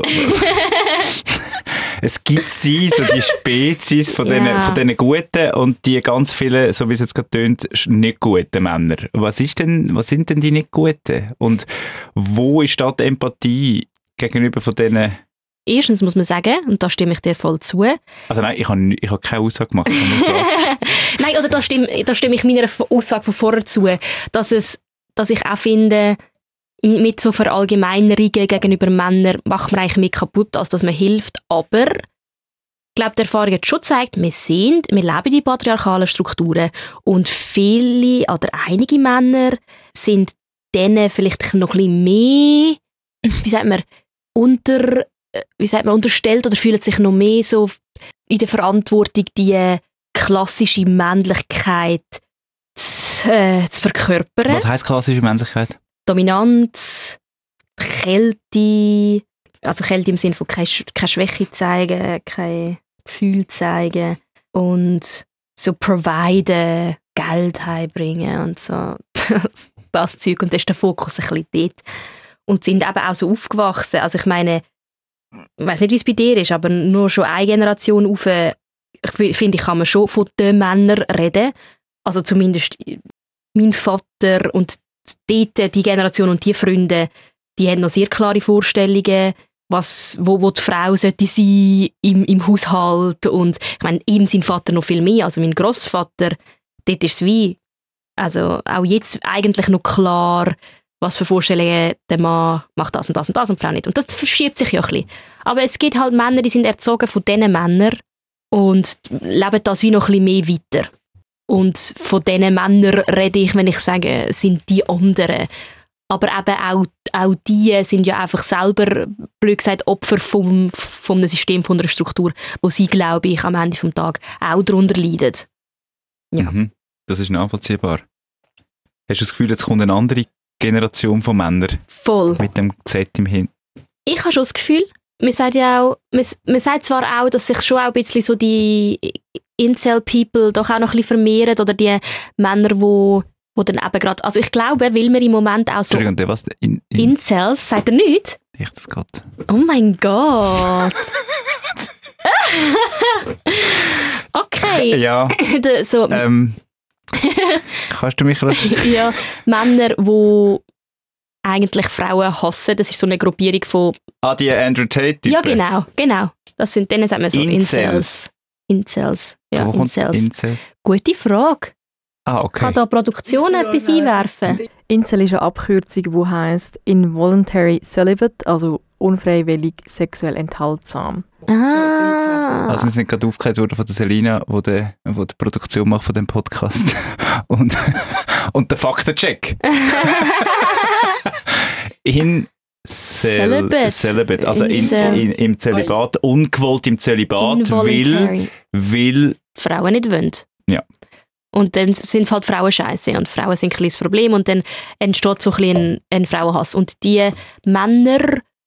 es gibt sie, so die Spezies von diesen, Ja. von diesen Guten und die ganz viele, so wie es jetzt gerade tönt, nicht guten Männer. Was, ist denn, was sind denn die nicht Guten? Und wo ist da die Empathie gegenüber von diesen... Erstens muss man sagen, und da stimme ich dir voll zu. Also nein, ich habe ich hab keine Aussage gemacht. sondern Nein, oder da stimme, da stimme ich meiner Aussage von vorher zu, dass, es, dass ich auch finde, mit so Verallgemeinerungen gegenüber Männern macht man eigentlich mehr kaputt, als dass man hilft. Aber ich glaube, die Erfahrung hat schon gezeigt, wir sind, wir leben die patriarchalen Strukturen und viele oder einige Männer sind denen vielleicht noch ein bisschen mehr, wie sagt man, unter, wie sagt man, unterstellt oder fühlen sich noch mehr so in der Verantwortung, die klassische Männlichkeit zu, äh, zu verkörpern. Was heisst klassische Männlichkeit? Dominanz, Kälte, also Kälte im Sinne von keine, keine Schwäche zeigen, kein Gefühl zeigen und so providen, Geld heimbringen und so, das, das Zeug. Und das ist der Fokus ein bisschen dort. Und sind eben auch so aufgewachsen. Also ich meine, ich weiss nicht, wie es bei dir ist, aber nur schon eine Generation auf, ich finde, ich kann man schon von den Männern reden. Also zumindest mein Vater und dort die Generation und die Freunde, die haben noch sehr klare Vorstellungen, was, wo, wo die Frau sollte sein im, im Haushalt. Und ich meine, ihm sein Vater noch viel mehr, also mein Grossvater, dort ist es wie, also auch jetzt eigentlich noch klar, was für Vorstellungen der Mann macht das und das und das und die Frau nicht. Und das verschiebt sich ja ein bisschen. Aber es gibt halt Männer, die sind erzogen von diesen Männern und leben das wie noch ein bisschen mehr weiter. Und von diesen Männern rede ich, wenn ich sage, sind die anderen. Aber eben auch, auch die sind ja einfach selber, blöd gesagt, Opfer vom, vom System, von einer Struktur, wo sie, glaube ich, am Ende des Tages auch darunter leiden. Ja. Mhm, das ist nachvollziehbar. Hast du das Gefühl, jetzt kommt eine andere Generation von Männern Voll. mit dem Gesetz im Hin? Ich habe schon das Gefühl, man sagt ja auch, man, man sagt zwar auch, dass sich schon auch ein bisschen so die Incel-People doch auch noch ein bisschen vermehren oder die Männer, die wo, wo dann eben gerade, also ich glaube, weil wir im Moment auch so Entschuldigung, was? In, in, Incels, sagt er nicht? Echt, das geht. Oh mein Gott. Okay. Ja, so, ähm, kannst du mich rasch... ja, Männer, die eigentlich Frauen hassen, das ist so eine Gruppierung von... Ah, die Andrew Tate-Typen? Ja, genau, genau. Das sind, denen sagt man so Incels. Incels. Incels. Ja, Wo kommt Incels. Incels? Gute Frage. Ah, okay. Kann da Produktion etwas einwerfen? Incel ist eine Abkürzung, die heisst Involuntary Celibate, also unfreiwillig sexuell enthaltsam. Ah. Also wir sind gerade aufgeklärt worden von der Selina, die die, die die Produktion macht von dem Podcast. und, und der Faktencheck. In Cel Celibate. Celibate, also in, Incel. in, im Zölibat, ungewollt im Zölibat, weil, Involuntary. weil Frauen nicht wollen. Ja. Und dann sind halt Frauen scheiße und Frauen sind ein kleines Problem und dann entsteht so ein, bisschen ein, ein Frauenhass. Und die Männer,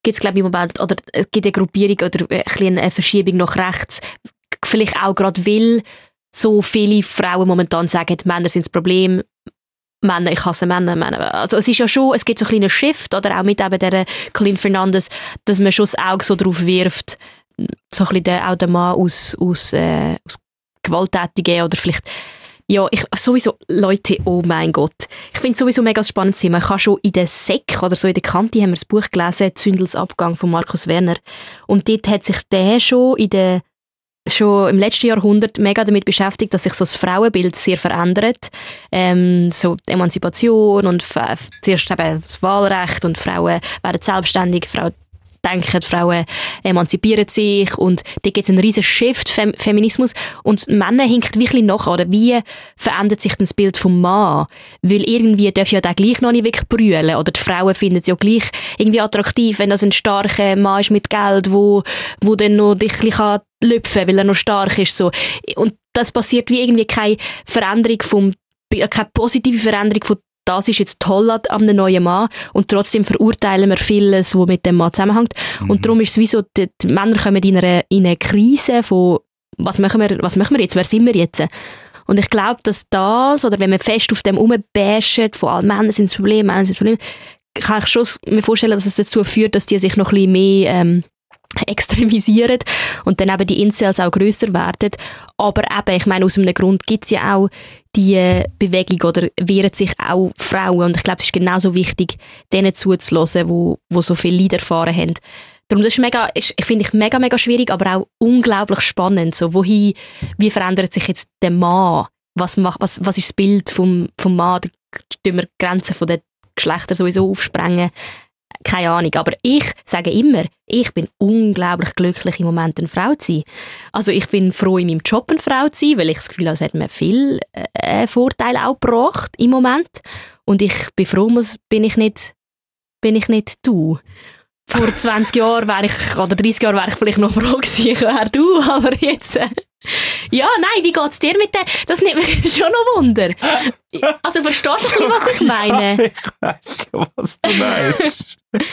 gibt es, glaube ich, im Moment, oder es gibt eine Gruppierung oder ein eine Verschiebung nach rechts. Vielleicht auch gerade, weil so viele Frauen momentan sagen, Männer sind das Problem, Männer, ich hasse Männer, Männer. Also es ist ja schon, es gibt so einen kleinen Shift, oder auch mit eben der Colleen Fernandes, dass man schon das Auge so drauf wirft, so ein bisschen der, auch der Mann aus, aus, äh, aus Gewalttätigen oder vielleicht, ja, ich, sowieso, Leute, oh mein Gott. Ich finde es sowieso mega spannend, man kann schon in der S E C oder so in der Kante haben wir das Buch gelesen, «Zündels Abgang» von Markus Werner. Und dort hat sich der schon in der schon im letzten Jahrhundert mega damit beschäftigt, dass sich so das Frauenbild sehr verändert. Ähm, so die Emanzipation und f- zuerst eben das Wahlrecht und Frauen werden selbstständig, Frauen denken, Frauen emanzipieren sich und da gibt es einen riesen Shift, Fem- Feminismus und Männer hinken wirklich nach, oder wie verändert sich das Bild vom Mann? Weil irgendwie darf ja der gleich noch nicht wirklich brüllen oder die Frauen finden es ja gleich irgendwie attraktiv, wenn das ein starker Mann ist mit Geld, wo, wo dann noch dich ein bisschen lüpfen kann, weil er noch stark ist. So. Und das passiert wie irgendwie keine Veränderung vom, keine positive Veränderung von das ist jetzt toll an einem neuen Mann und trotzdem verurteilen wir vieles, was mit dem Mann zusammenhängt. Mhm. Und darum ist es wie so, die, die Männer kommen in eine, in eine Krise von, was machen wir, was machen wir jetzt, wer sind wir jetzt? Und ich glaube, dass das, oder wenn man fest auf dem rumbasht, von allen Männern sind das Problem, Männer sind das Problem, kann ich schon mir vorstellen, dass es dazu führt, dass die sich noch ein bisschen mehr ähm, extremisieren und dann eben die Incels auch grösser werden. Aber eben, ich meine, aus einem Grund gibt es ja auch die Bewegung oder wehren sich auch Frauen und ich glaube, es ist genauso wichtig, denen zuzuhören, wo, wo so viel Leid erfahren haben. Darum, das ist mega, ist, ich finde ich mega, mega schwierig, aber auch unglaublich spannend. So, wohin, wie verändert sich jetzt der Mann? Was, macht, was, was ist das Bild vom, vom Mann? Da tun wir Grenzen von den Geschlechtern sowieso aufsprengen. Keine Ahnung, aber ich sage immer, ich bin unglaublich glücklich, im Moment eine Frau zu sein. Also ich bin froh, in meinem Job eine Frau zu sein, weil ich das Gefühl habe, es hat mir viel äh, Vorteile auch gebracht im Moment. Und ich bin froh, muss, bin ich nicht, bin ich nicht du. Vor zwanzig Jahren wäre ich, oder dreißig Jahren wäre ich vielleicht noch froh gewesen, wer du, aber jetzt... Äh, ja, nein, wie geht es dir mit dem? Das nimmt mich schon noch Wunder. Also verstehst du ein bisschen, was ich meine? Ja, ich weiss schon, was du meinst.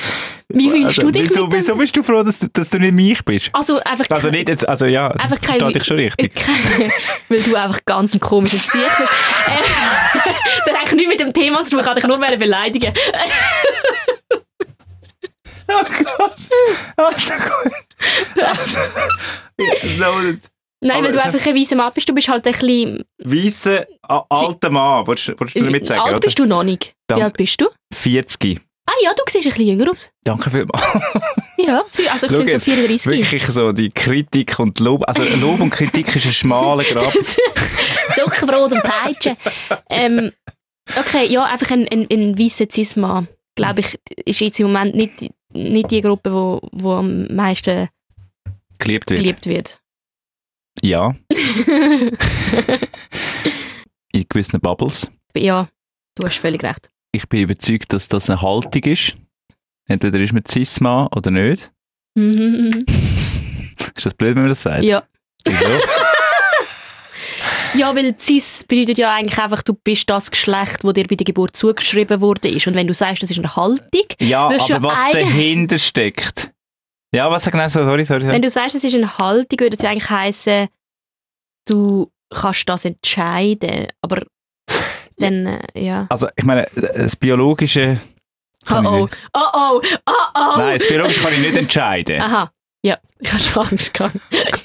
Wie fühlst also, du dich wieso, mit dem? wieso bist du froh, dass du, dass du nicht mich bist? Also einfach... Also nicht jetzt, also ja, einfach verstehe dich schon richtig. Keine, weil du einfach ganz ein komisches Gesicht bist. Es hat eigentlich nichts mit dem Thema zu tun, ich kann dich nur beleidigen. Oh Gott. Also gut. Also, no, Nein, aber weil du einfach ein weißer Mann bist, du bist halt ein bisschen... Weisser, alter Mann, wolltest du damit sagen? Alt oder? bist du noch nicht. Dank. Wie alt bist du? vierzig. Ah ja, du siehst ein bisschen jünger aus. Danke vielmals. Ja, also ich finde so vierunddreißig. Wirklich so die Kritik und Lob, also Lob und Kritik ist ein schmaler Grab. Zuckerbrot und Peitsche. Ähm, okay, ja, einfach ein, ein, ein weisser Cis-Mann, glaube ich, ist jetzt im Moment nicht, nicht die Gruppe, wo, wo am meisten geliebt wird. geliebt wird. Ja. In gewissen Bubbles. Ja, du hast völlig recht. Ich bin überzeugt, dass das eine Haltung ist. Entweder ist man Cis-Mann oder nicht. Mhm. Ist das blöd, wenn man das sagt? Ja. Wieso? Ja, weil Cis bedeutet ja eigentlich einfach, du bist das Geschlecht, das dir bei der Geburt zugeschrieben wurde. Und wenn du sagst, das ist eine Haltung... Ja, aber ja was eigentlich... dahinter steckt. Ja, was genau so? Sorry, sorry, sorry. Wenn du sagst, es ist eine Haltung, würde es ja eigentlich heissen, du kannst das entscheiden. Aber dann, äh, ja... Also, ich meine, das Biologische... Oh oh, oh oh, oh oh! Nein, das Biologische kann ich nicht entscheiden. Aha, ja, ich habe schon Angst gehabt.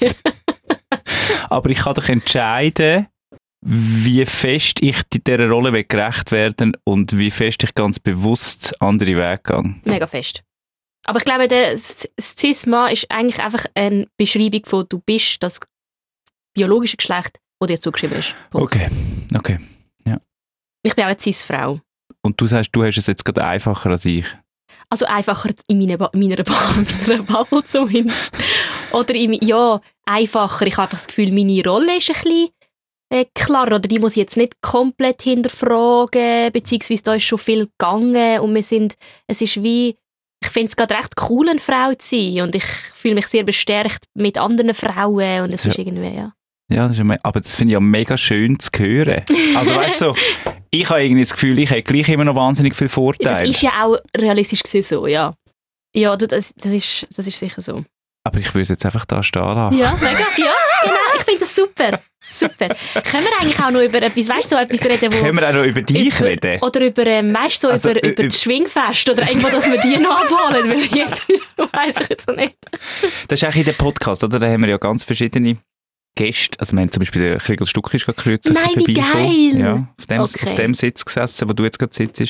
Aber ich kann doch entscheiden, wie fest ich dieser Rolle gerecht werden will und wie fest ich ganz bewusst andere Wege gehe. Mega fest. Aber ich glaube, das Cis-Mann ist eigentlich einfach eine Beschreibung von, du bist das biologische Geschlecht, das dir zugeschrieben ist. Punkt. Okay, okay, ja. Ich bin auch eine Cis-Frau. Und du sagst, du hast es jetzt gerade einfacher als ich. Also einfacher in meiner, ba- meiner, ba- meiner Bubble zumindest. Oder in, ja, einfacher. Ich habe einfach das Gefühl, meine Rolle ist ein bisschen äh, klar. Oder die muss ich jetzt nicht komplett hinterfragen, beziehungsweise da ist schon viel gegangen und wir sind, es ist wie, ich finde es gerade recht cool, eine Frau zu sein und ich fühle mich sehr bestärkt mit anderen Frauen und es Ja. ist irgendwie, ja. Ja, das ist ja, aber das finde ich ja mega schön zu hören. Also weißt du, so, ich habe irgendwie das Gefühl, ich habe gleich immer noch wahnsinnig viele Das Vorteile. ist ja auch realistisch gesehen so, ja. Ja, du, das, das, ist, das ist sicher so. Aber ich würde es jetzt einfach da stehen lassen. Ja, mega, ja, genau, ich finde das super. Super. Können wir eigentlich auch noch über etwas, weißt du, so etwas reden, wo... Können wir auch noch über dich über, reden? Oder über, ähm, weißt du, so Also, über, über über- das Schwingfest oder irgendwo, dass wir die noch abholen, weil jetzt weiss ich jetzt noch nicht. Das ist eigentlich in dem Podcast, oder? Da haben wir ja ganz verschiedene Gäste. Also wir haben zum Beispiel den Kriegel Stuck ist gerade kürzlich Nein, wie vorbeigekommen. geil! Ja, auf dem, Okay. auf dem Sitz gesessen, wo du jetzt gerade sitzt.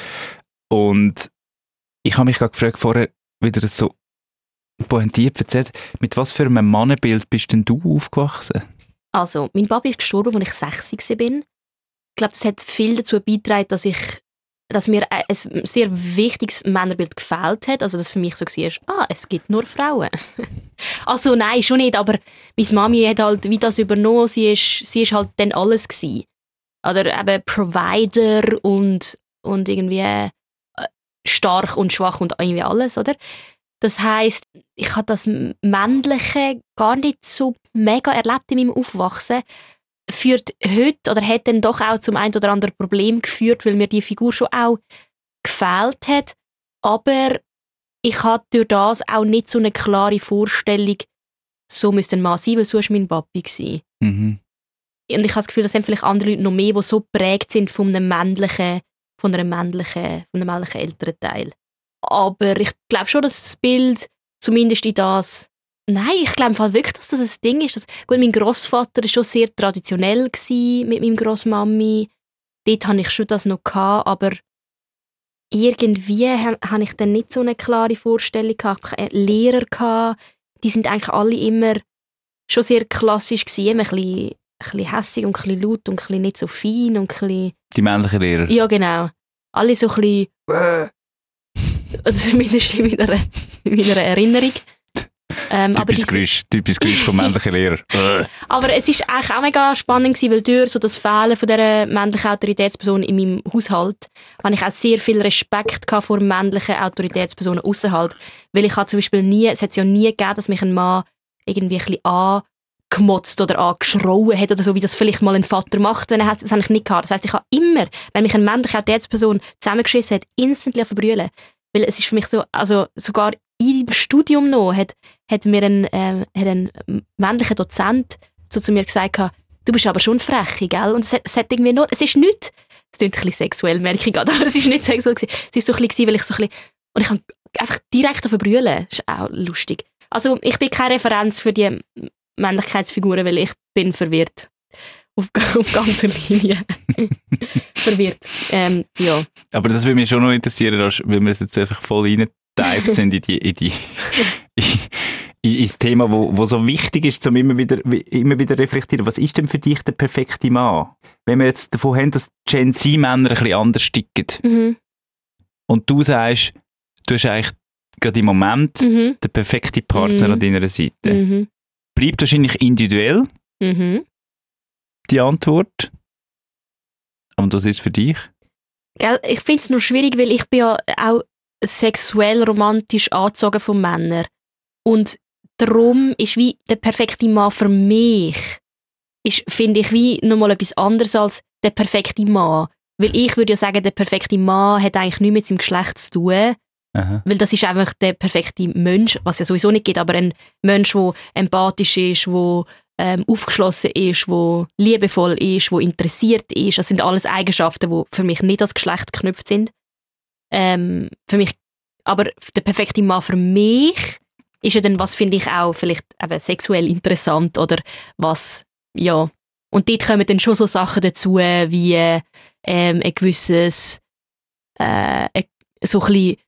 Und ich habe mich gerade gefragt, vorher wieder das so pointiert erzählt, mit was für einem Mannenbild bist denn du aufgewachsen? Also, mein Papi ist gestorben, als ich sechs war. Ich glaube, das hat viel dazu beigetragen, dass ich dass mir ein sehr wichtiges Männerbild gefehlt hat. Also, dass für mich so war, ah, es gibt nur Frauen. Also, nein, schon nicht, aber meine Mami hat halt wie das übernommen. Sie ist, sie ist halt dann alles gewesen. Oder eben Provider und, und irgendwie äh, stark und schwach und irgendwie alles, oder? Das heisst, ich habe das Männliche gar nicht so mega erlebt in meinem Aufwachsen. Führt heute oder hat dann doch auch zum ein oder anderen Problem geführt, weil mir die Figur schon auch gefehlt hat. Aber ich hatte durch das auch nicht so eine klare Vorstellung, so müsste ein Mann sein, weil so war mein Papi gewesen. Mhm. Und ich habe das Gefühl, das haben vielleicht andere Leute noch mehr, die so geprägt sind von einem männlichen, von einer männlichen, von einem männlichen älteren Teil. Aber ich glaube schon, dass das Bild zumindest in das... Nein, ich glaube wirklich, dass das ein Ding ist. Dass, gut, mein Grossvater war schon sehr traditionell gewesen mit meiner Grossmami. Dort hatte ich schon das noch gehabt, aber irgendwie ha- habe ich dann nicht so eine klare Vorstellung gehabt. Ich hatte Lehrer gehabt, die sind eigentlich alle immer schon sehr klassisch gewesen, ein bisschen, ein bisschen hässig und ein bisschen laut und ein bisschen nicht so fein und ein bisschen... Die männlichen Lehrer? Ja, genau. Alle so ein bisschen... Also zumindest in meiner, in meiner Erinnerung. Ähm, aber, Typisches die, Geräusch, typisches Geräusch von männlichen Lehrern. aber es war eigentlich auch mega spannend gewesen, weil durch so das Fehlen von dieser männlichen Autoritätsperson in meinem Haushalt habe ich auch sehr viel Respekt gehabt vor männlichen Autoritätspersonen außerhalb. Weil ich habe zum Beispiel nie, es hat ja nie gegeben, dass mich ein Mann irgendwie ein bisschen angemotzt oder angeschrauen hat oder so, wie das vielleicht mal ein Vater macht, wenn er hat. Das habe ich nicht gehabt. Das heisst, ich habe immer, wenn mich eine männliche Autoritätsperson zusammengeschissen hat, instantly verbrüllen. Weil es ist für mich so, also sogar im Studium noch, hat, hat mir ein, ähm, hat ein männlicher Dozent so zu mir gesagt, du bist aber schon frech, gell? Und es hat, es hat irgendwie nur, es ist nicht, es klingt ein bisschen sexuell, merke ich gerade, aber es ist nicht sexuell gewesen. Es war so ein bisschen, weil ich so ein bisschen, und ich habe einfach direkt verbrüllen. Das ist auch lustig. Also ich bin keine Referenz für die Männlichkeitsfiguren, weil ich bin verwirrt. Auf, auf ganzer Linie. verwirrt. Ähm, ja. Aber das würde mich schon noch interessieren, weil wir jetzt einfach voll reingetaucht sind in die, in die in, ins Thema, wo, wo so wichtig ist, um immer wieder, immer wieder reflektieren. Was ist denn für dich der perfekte Mann? Wenn wir jetzt davon haben, dass Gen Z-Männer ein bisschen anders ticken Mhm. und du sagst, du hast eigentlich gerade im Moment Mhm. den perfekten Partner Mhm. an deiner Seite. Mhm. Bleibt wahrscheinlich individuell Mhm. die Antwort. Und was ist für dich? Gell, ich finde es nur schwierig, weil ich bin ja auch sexuell romantisch angezogen von Männern. Und darum ist wie der perfekte Mann für mich, ist, finde ich, wie nochmal etwas anderes als der perfekte Mann. Weil ich würde ja sagen, der perfekte Mann hat eigentlich nichts mit seinem Geschlecht zu tun. Aha. Weil das ist einfach der perfekte Mensch, was ja sowieso nicht gibt, aber ein Mensch, der empathisch ist, der ähm, aufgeschlossen ist, der liebevoll ist, der interessiert ist. Das sind alles Eigenschaften, die für mich nicht als Geschlecht geknüpft sind. Ähm, für mich, aber der perfekte Mann für mich ist ja dann, was finde ich auch vielleicht eben sexuell interessant oder was, ja. Und dort kommen dann schon so Sachen dazu, wie ähm, ein gewisses äh, so ein bisschen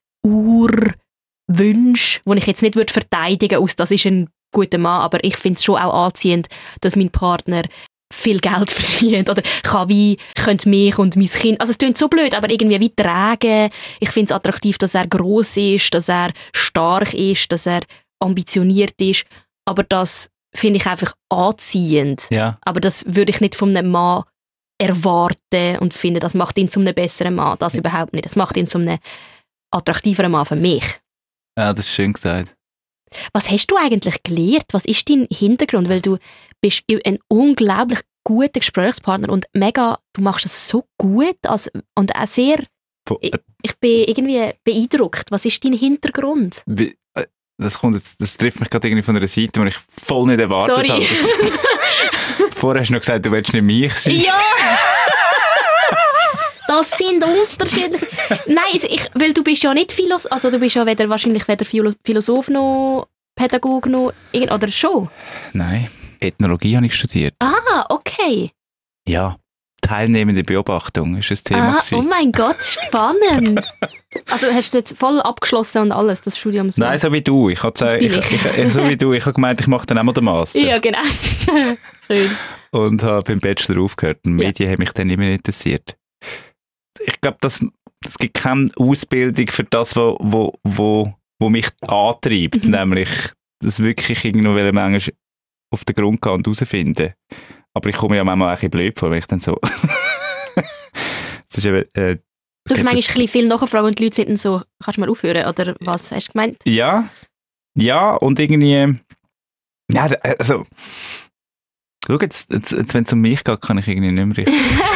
Urwunsch, den ich jetzt nicht würde verteidigen würde, aus das ist ein guter Mann, aber ich finde es schon auch anziehend, dass mein Partner viel Geld verdient oder kann wie, könnte mich und mein Kind, also es klingt so blöd, aber irgendwie wie tragen. Ich finde es attraktiv, dass er gross ist, dass er stark ist, dass er ambitioniert ist, aber das finde ich einfach anziehend. Ja. Aber das würde ich nicht von einem Mann erwarten und finde, das macht ihn zu einem besseren Mann. Das überhaupt nicht. Das macht ihn zu einem attraktiveren Mann für mich. Ja, das ist schön gesagt. Was hast du eigentlich gelernt? Was ist dein Hintergrund? Weil du bist ein unglaublich guter Gesprächspartner und mega, du machst das so gut als, und auch sehr Von, ich, ich bin irgendwie beeindruckt. Was ist dein Hintergrund? Wie, das, kommt jetzt, das trifft mich gerade irgendwie von einer Seite, die ich voll nicht erwartet Sorry. habe. Das, vorher hast du noch gesagt, du willst nicht mich sein. Ja! Das sind Unterschiede. Nein, ich, weil du bist ja nicht Philosoph, also du bist ja weder, wahrscheinlich weder Philosoph noch Pädagoge noch, oder schon? Nein, Ethnologie habe ich studiert. Ah, okay. Ja, teilnehmende Beobachtung ist das Thema. Ah, oh mein Gott, spannend. Also hast du jetzt voll abgeschlossen und alles, das Studium so? Nein, so wie du. Ich habe gesagt, ich, ich, ich, so wie du. Ich habe gemeint, ich mache dann auch mal den Master. Ja, genau. Schön. Und habe beim Bachelor aufgehört. Und Ja. Medien haben mich dann nicht mehr interessiert. Ich glaube, das, das gibt keine Ausbildung für das, wo, wo, wo, wo mich antreibt. Mhm. Nämlich, das wirklich irgendwo manchmal auf den Grund gehen und herausfinden. Aber ich komme mir ja manchmal auch ein bisschen blöd vor, wenn ich dann so... das ist eben, äh, Du hast manchmal ein bisschen viel nachgefragt und die Leute sind dann so, kannst du mal aufhören? Oder was hast du gemeint? Ja, ja, und irgendwie... Ja, also... Schau, jetzt, jetzt, jetzt wenn es um mich geht, kann ich irgendwie nicht mehr richtig...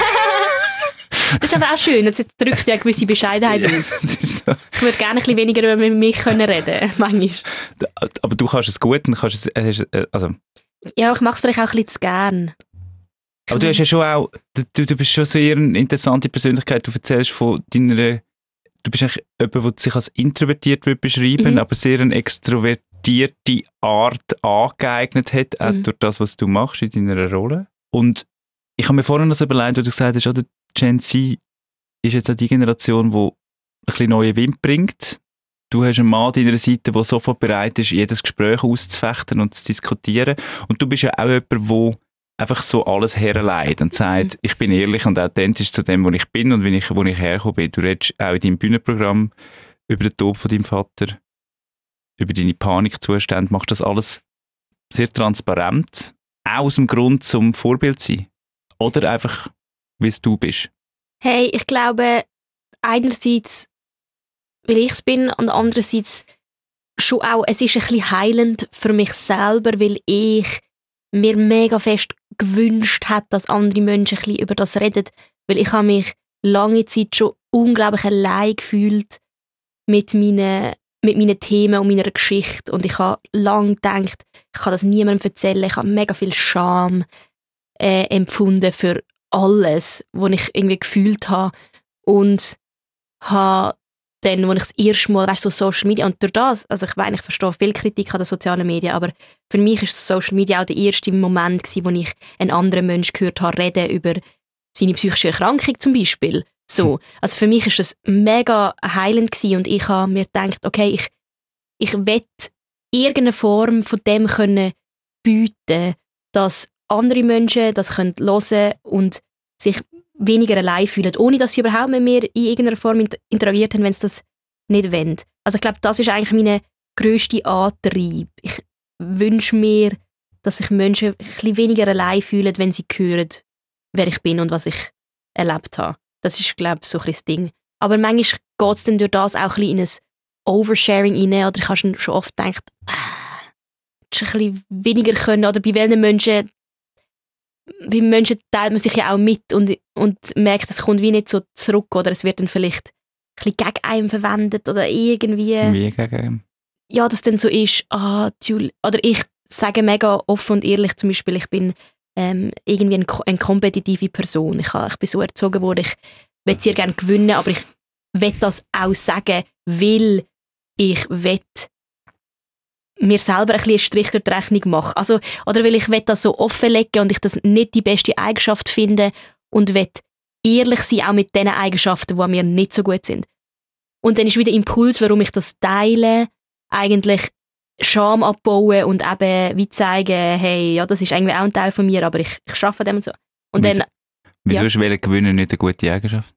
Das ist aber auch schön, jetzt drückt ja eine gewisse Bescheidenheit Ja, aus. das ist so. Ich würde gerne ein bisschen weniger über mich können reden, manchmal. Aber du kannst es gut und kannst es... äh, Also, Ja, ich mache es vielleicht auch ein bisschen zu gern. aber du hast ja schon auch... Du, du bist schon so eher eine interessante Persönlichkeit. Du erzählst von deiner... Du bist eigentlich jemand, der sich als introvertiert wird beschreiben, Mhm. aber sehr eine extrovertierte Art angeeignet hat, auch Mhm. durch das, was du machst in deiner Rolle. Und ich habe mir vorhin noch so überlegt, wo du gesagt hast, oder Gen Z ist jetzt auch die Generation, die ein bisschen neuen Wind bringt. Du hast einen Mann an deiner Seite, der sofort bereit ist, jedes Gespräch auszufechten und zu diskutieren. Und du bist ja auch jemand, der einfach so alles herleitet und sagt, Mhm. ich bin ehrlich und authentisch zu dem, wo ich bin und wo ich, wo ich hergekommen bin. Du redest auch in deinem Bühnenprogramm über den Tod von deinem Vater, über deine Panikzustände, machst das alles sehr transparent, auch aus dem Grund zum Vorbild zu sein. Oder einfach, wie es du bist. Hey, ich glaube, einerseits, weil ich es bin, und andererseits schon auch, es ist ein bisschen heilend für mich selber, weil ich mir mega fest gewünscht habe, dass andere Menschen ein bisschen über das reden, weil ich habe mich lange Zeit schon unglaublich allein gefühlt mit meinen, mit meinen Themen und meiner Geschichte und ich habe lange gedacht, ich kann das niemandem erzählen, ich habe mega viel Scham äh, empfunden für alles, was ich irgendwie gefühlt habe und habe dann, als ich das erste Mal, weißt du, so Social Media, und durch das, also ich meine, ich verstehe viel Kritik an den sozialen Medien, aber für mich ist Social Media auch der erste Moment gewesen, wo ich einen anderen Menschen gehört habe, reden über seine psychische Erkrankung zum Beispiel. So. Also für mich ist das mega heilend gewesen und ich habe mir gedacht, okay, ich, ich will irgendeine Form von dem können bieten, dass andere Menschen das hören können und sich weniger allein fühlen, ohne dass sie überhaupt mit mir in irgendeiner Form inter- interagiert haben, wenn sie das nicht wollen. Also ich glaube, das ist eigentlich mein grösster Antrieb. Ich wünsche mir, dass sich Menschen ein bisschen weniger allein fühlen, wenn sie hören, wer ich bin und was ich erlebt habe. Das ist, glaube ich, so ein bisschen das Ding. Aber manchmal geht es dann durch das auch ein bisschen in ein Oversharing rein, oder ich habe schon oft gedacht, ah, ein bisschen weniger können, oder bei welchen Menschen bei Menschen teilt man sich ja auch mit und, und merkt, es kommt wie nicht so zurück oder es wird dann vielleicht ein bisschen gegen einen verwendet oder irgendwie. Wie gegen... Ja, dass dann so ist, ah, Julie, oder ich sage mega offen und ehrlich zum Beispiel, ich bin ähm, irgendwie eine, eine kompetitive Person. Ich, ich bin so erzogen worden, ich will sehr gerne gewinnen, aber ich will das auch sagen, weil ich will mir selber ein bisschen einen Strich durch die Rechnung mache. Also, oder weil ich will das so offenlegen und ich das nicht die beste Eigenschaft finde und will ehrlich sein, auch mit den Eigenschaften, die an mir nicht so gut sind. Und dann ist wieder der Impuls, warum ich das teile, eigentlich Scham abbauen und eben wie zeigen, hey, ja, das ist eigentlich auch ein Teil von mir, aber ich, ich arbeite an dem und so. Und Wieso, dann, wieso ja. ist Wollen gewinnen nicht eine gute Eigenschaft?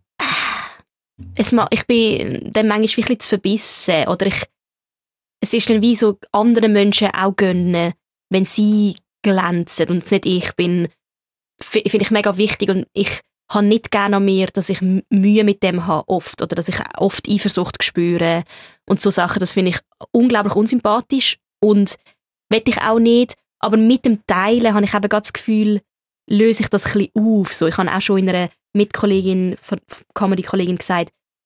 Es ma, ich bin dann manchmal ein bisschen zu verbissen oder ich es ist dann wie so anderen Menschen auch gönnen, wenn sie glänzen und es nicht ich bin, f- finde ich mega wichtig und ich habe nicht gerne an mir, dass ich M- Mühe mit dem habe oft oder dass ich oft Eifersucht spüre und so Sachen, das finde ich unglaublich unsympathisch und will ich auch nicht, aber mit dem Teilen habe ich eben gerade das Gefühl, löse ich das ein bisschen auf. So, ich habe auch schon in einer Mitkollegin, Comedy-Kollegin gesagt,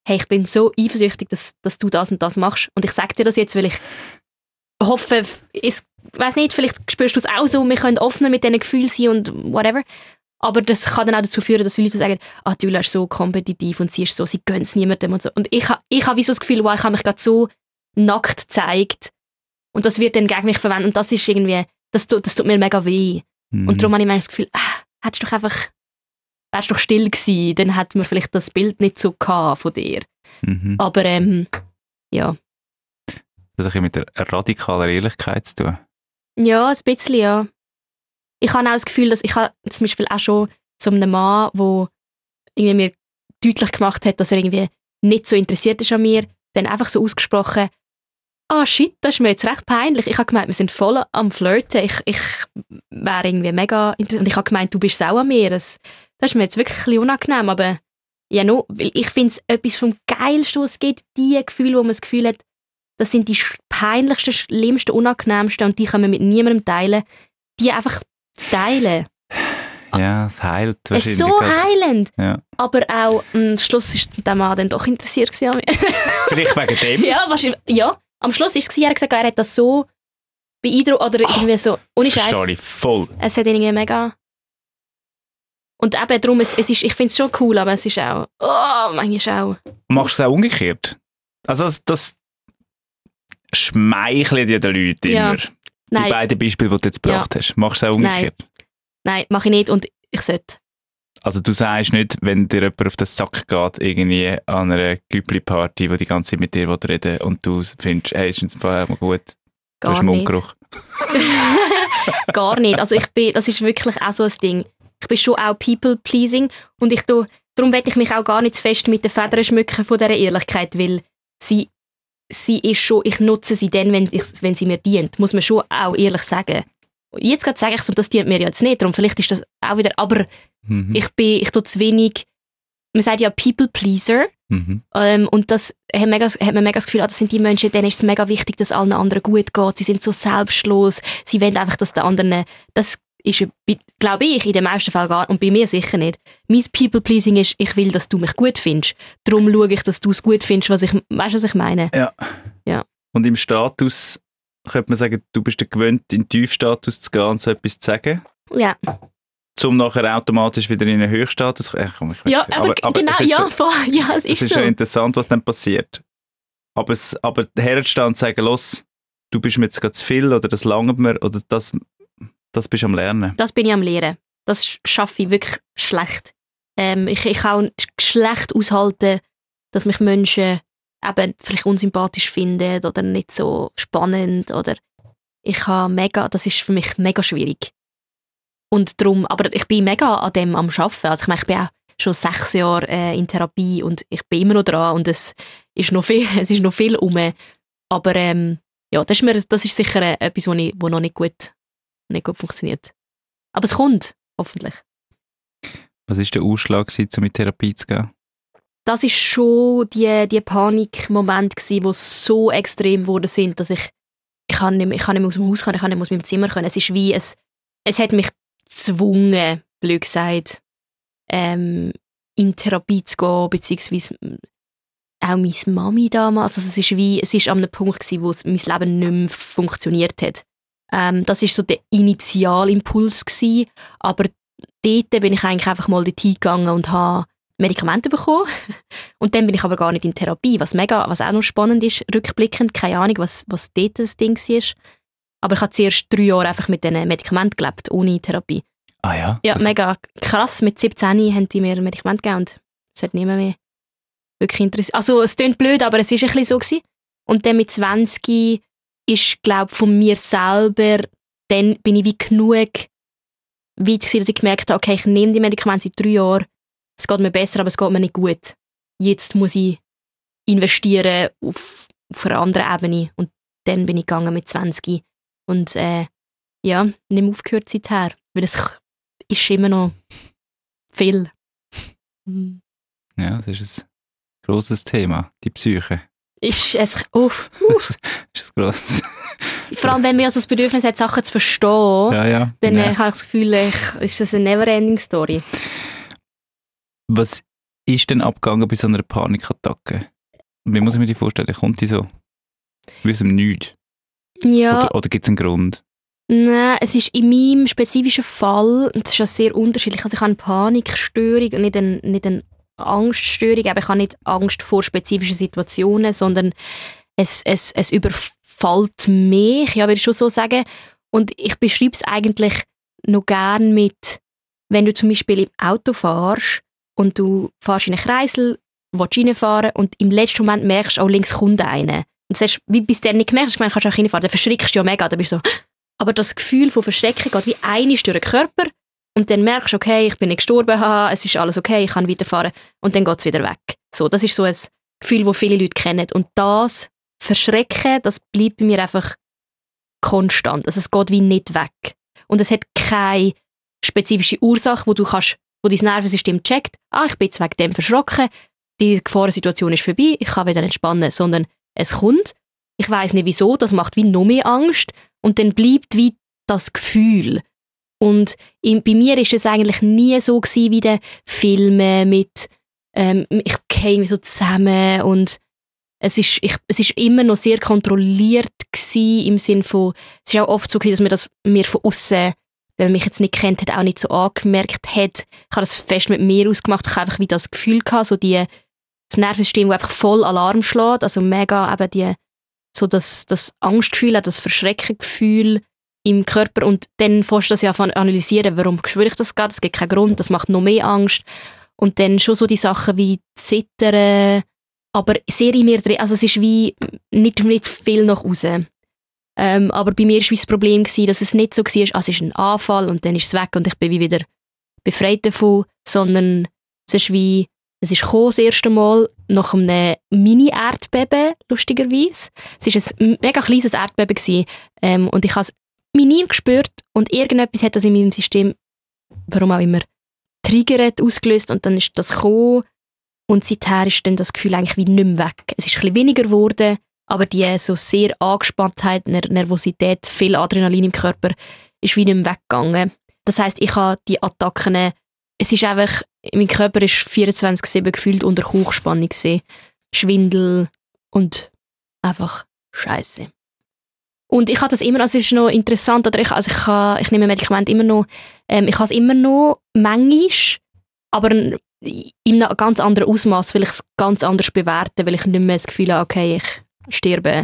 hey, ich bin so eifersüchtig, dass, dass du das und das machst. Und ich sage dir das jetzt, weil ich hoffe, ich weiss nicht, vielleicht spürst du es auch so, wir können offener mit diesen Gefühlen sein und whatever. Aber das kann dann auch dazu führen, dass die Leute sagen, ah, du bist so kompetitiv und sie ist so, sie gönnt es niemandem und so. Und ich habe ich hab wie so das Gefühl, wow, ich habe mich gerade so nackt gezeigt und das wird dann gegen mich verwendet und das ist irgendwie, das tut, das tut mir mega weh. Mhm. Und darum habe ich manchmal das Gefühl, ah, hättest du doch einfach, wärst doch still gewesen, dann hätte man vielleicht das Bild nicht so gehabt von dir. Mhm. Aber ähm, ja. Das hat mit der radikalen Ehrlichkeit zu tun. Ja, ein bisschen, ja. Ich habe auch das Gefühl, dass ich habe zum Beispiel auch schon zu einem Mann, der irgendwie mir deutlich gemacht hat, dass er irgendwie nicht so interessiert ist an mir, dann einfach so ausgesprochen, ah, shit, das ist mir jetzt recht peinlich. Ich habe gemeint, wir sind voll am Flirten. Ich, ich wäre irgendwie mega interessiert. Und ich habe gemeint, du bist auch an mir. Das, das ist mir jetzt wirklich ein bisschen unangenehm. Aber ja, no, weil ich finde es etwas vom Geilsten, was es gibt. Die Gefühle, wo man das Gefühl hat, das sind die peinlichsten, schlimmsten, unangenehmsten und die kann man mit niemandem teilen. Die einfach zu teilen. Ja, es heilt wahrscheinlich. Es ist so heilend. Ja. Aber auch am Schluss war der Mann dann doch interessiert an mir. Vielleicht wegen dem? Ja, wahrscheinlich. Ja, am Schluss war es, er hat gesagt, er hat das so beeindruckt oder irgendwie so, ohne Scheiß. Verstehe ich voll. Es hat irgendwie mega... Und eben darum, es, es ist, ich finde es schon cool, aber es ist auch, oh, manchmal auch. Machst du es auch umgekehrt? Also das schmeichelt ja den Leuten ja. immer. Nein. Die beiden Beispiele, die du jetzt gebracht ja. hast. Machst du es auch umgekehrt? Nein, Nein mache ich nicht und ich sollte. Also du sagst nicht, wenn dir jemand auf den Sack geht, irgendwie an einer Güppli-Party, wo die ganze Zeit mit dir reden will und du findest, hey, ist es mal gut, Gar du hast Mundgeruch. Gar nicht. Also ich bin, das ist wirklich auch so ein Ding. Ich bin schon auch People-pleasing und ich do, darum will ich mich auch gar nicht zu fest mit den Federn schmücken von dieser Ehrlichkeit, weil sie, sie ist schon, ich nutze sie dann, wenn, ich, wenn sie mir dient, muss man schon auch ehrlich sagen. Jetzt gerade sage ich es und das dient mir jetzt nicht, darum vielleicht ist das auch wieder, aber mhm. ich bin, ich tue zu wenig, man sagt ja People-Pleaser mhm. ähm, und das hat, mega, hat man mega das Gefühl, ah, das sind die Menschen, denen ist es mega wichtig, dass allen anderen gut geht, sie sind so selbstlos, sie wollen einfach, dass der anderen, das ist, glaube ich, in den meisten Fällen gar und bei mir sicher nicht. Mein People-Pleasing ist, ich will, dass du mich gut findest, darum schaue ich, dass du es gut findest, was ich, weißt du, was ich meine? Ja. ja. Und im Status könnte man sagen, du bist gewöhnt, in den Tiefstatus zu gehen und so etwas zu sagen. Ja. Um nachher automatisch wieder in einen Höchststatus zu kommen. Ja, aber, aber, aber genau, ja, so, ja, es ist, es ist so. schon interessant, was dann passiert. Aber, es, aber herzustehen und sagen, los, du bist mir jetzt gerade zu viel oder das langt mir oder das, das bist du am Lernen. Das bin ich am Lernen. Das schaffe ich wirklich schlecht. Ähm, ich, ich kann schlecht aushalten, dass mich Menschen eben vielleicht unsympathisch finden oder nicht so spannend oder ich habe mega, das ist für mich mega schwierig. Und darum, aber ich bin mega an dem am Arbeiten. Also ich meine, ich bin auch schon sechs Jahre äh, in Therapie und ich bin immer noch dran und es ist noch viel, es ist noch viel rum. Aber ähm, ja, das ist, mir, das ist sicher äh, etwas, was noch nicht gut, nicht gut funktioniert. Aber es kommt, hoffentlich. Was war der Ausschlag, um in Therapie zu gehen? Das war schon die, die Panikmomente, die so extrem geworden sind, dass ich, ich kann nicht mehr, ich kann nicht mehr aus dem Haus kommen, ich kann nicht mehr aus meinem Zimmer kommen. Es ist wie, es, es hat mich gezwungen, blöd gesagt, ähm, in Therapie zu gehen, beziehungsweise auch meine Mami damals. Also es ist wie, es ist an einem Punkt gewesen, wo mein Leben nicht mehr funktioniert hat. Ähm, das war so der Initialimpuls gewesen, aber dort bin ich eigentlich einfach mal dorthin gegangen und habe Medikamente bekommen. Und dann bin ich aber gar nicht in Therapie, was mega, was auch noch spannend ist, rückblickend, keine Ahnung, was, was dort das Ding war. Aber ich habe zuerst drei Jahre einfach mit diesen Medikamenten gelebt, ohne Therapie. Ah ja? Ja, mega krass. Mit siebzehn haben die mir Medikamente gegeben und es hat niemand mehr wirklich interessiert. Also es klingt blöd, aber es war ein bisschen so gewesen. Und dann mit zwanzig ist, glaube ich, von mir selber, dann bin ich wie genug weit gewesen, dass ich gemerkt habe, okay, ich nehme die Medikamente seit drei Jahren, es geht mir besser, aber es geht mir nicht gut. Jetzt muss ich investieren auf, auf einer anderen Ebene. Und dann bin ich gegangen mit zwanzig. Und äh, ja, nicht mehr aufgehört seither. Weil es ist immer noch viel. Ja, das ist ein grosses Thema, die Psyche. Ist es... Oh, uh. ist ein grosses... Vor allem, wenn man also das Bedürfnis hat, Sachen zu verstehen, ja, ja, dann ja. äh, habe ich das Gefühl, ich, ist das eine never-ending Story. Was ist denn abgegangen bei so einer Panikattacke? Wie muss ich mir die vorstellen? Kommt die so? Wie aus dem Nichts? Ja. Oder, oder gibt es einen Grund? Nein, es ist in meinem spezifischen Fall, und das ist ja sehr unterschiedlich, also ich habe eine Panikstörung und nicht eine, nicht eine Angststörung, aber ich habe nicht Angst vor spezifischen Situationen, sondern es, es, es überfällt mich, ja, würde ich schon so sagen. Und ich beschreibe es eigentlich noch gerne mit, wenn du zum Beispiel im Auto fährst und du fährst in einen Kreisel, willst reinfahren und im letzten Moment merkst, oh, links kommt einer. Und du hast, wie bis du nicht gemerkt hast, kannst du auch reinfahren, dann verschreckst du ja mega, dann bist du so. Aber das Gefühl von Verschrecken geht wie einiges durch den Körper und dann merkst du, okay, ich bin nicht gestorben, haha, es ist alles okay, ich kann weiterfahren und dann geht es wieder weg. So, das ist so ein Gefühl, das viele Leute kennen. Und das Verschrecken, das bleibt bei mir einfach konstant. Also es geht wie nicht weg. Und es hat keine spezifische Ursache, wo du kannst, wo dein Nervensystem checkt, ah, ich bin jetzt wegen dem verschrocken, die Gefahrensituation ist vorbei, ich kann wieder entspannen, sondern es kommt, ich weiss nicht wieso, das macht wie noch mehr Angst und dann bleibt wie das Gefühl. Und in, bei mir ist es eigentlich nie so gewesen, wie in Filmen mit ähm, ich gehe so zusammen und es ist, ich, es ist immer noch sehr kontrolliert gewesen, im Sinne von, es ist auch oft so gewesen, dass man das mir von außen, wenn man mich jetzt nicht kennt, hat, auch nicht so angemerkt hat. Ich habe das fest mit mir ausgemacht, ich habe einfach wie das Gefühl gehabt, so die, das Nervensystem, das einfach voll Alarm schlägt, also mega eben die, so das, das Angstgefühl, das Verschreckengefühl im Körper und dann fährst du das ja analysieren, warum spüre ich das gerade, es gibt keinen Grund, das macht noch mehr Angst und dann schon so die Sachen wie Zittern, aber sehr in mir drin, also es ist wie nicht, nicht viel nach außen. Ähm, aber bei mir war das Problem, gewesen, dass es nicht so war, ah, es ist ein Anfall und dann ist es weg und ich bin wie wieder befreit davon, sondern es ist wie, es ist gekommen, das erste Mal nach einem Mini-Erdbeben, lustigerweise. Es war ein mega kleines Erdbeben gewesen, ähm, und ich habe es mich nie gespürt und irgendetwas hat das in meinem System, warum auch immer, triggert, ausgelöst und dann ist das gekommen und seither ist dann das Gefühl eigentlich wie nicht mehr weg. Es ist ein bisschen weniger geworden, aber die so sehr Angespanntheit, Ner- Nervosität, viel Adrenalin im Körper ist wie nicht mehr weggegangen. Das heisst, ich habe die Attacken, es ist einfach, mein Körper ist vierundzwanzig sieben gefühlt unter Hochspannung gewesen. Schwindel und einfach Scheiße. Und ich habe das immer, also es ist noch interessant, oder ich, also ich, habe, ich nehme Medikamente immer noch, ähm, ich habe es immer noch manchmal, aber in einem ganz anderen Ausmaß, weil ich es ganz anders bewerte, weil ich nicht mehr das Gefühl habe, okay, ich sterbe.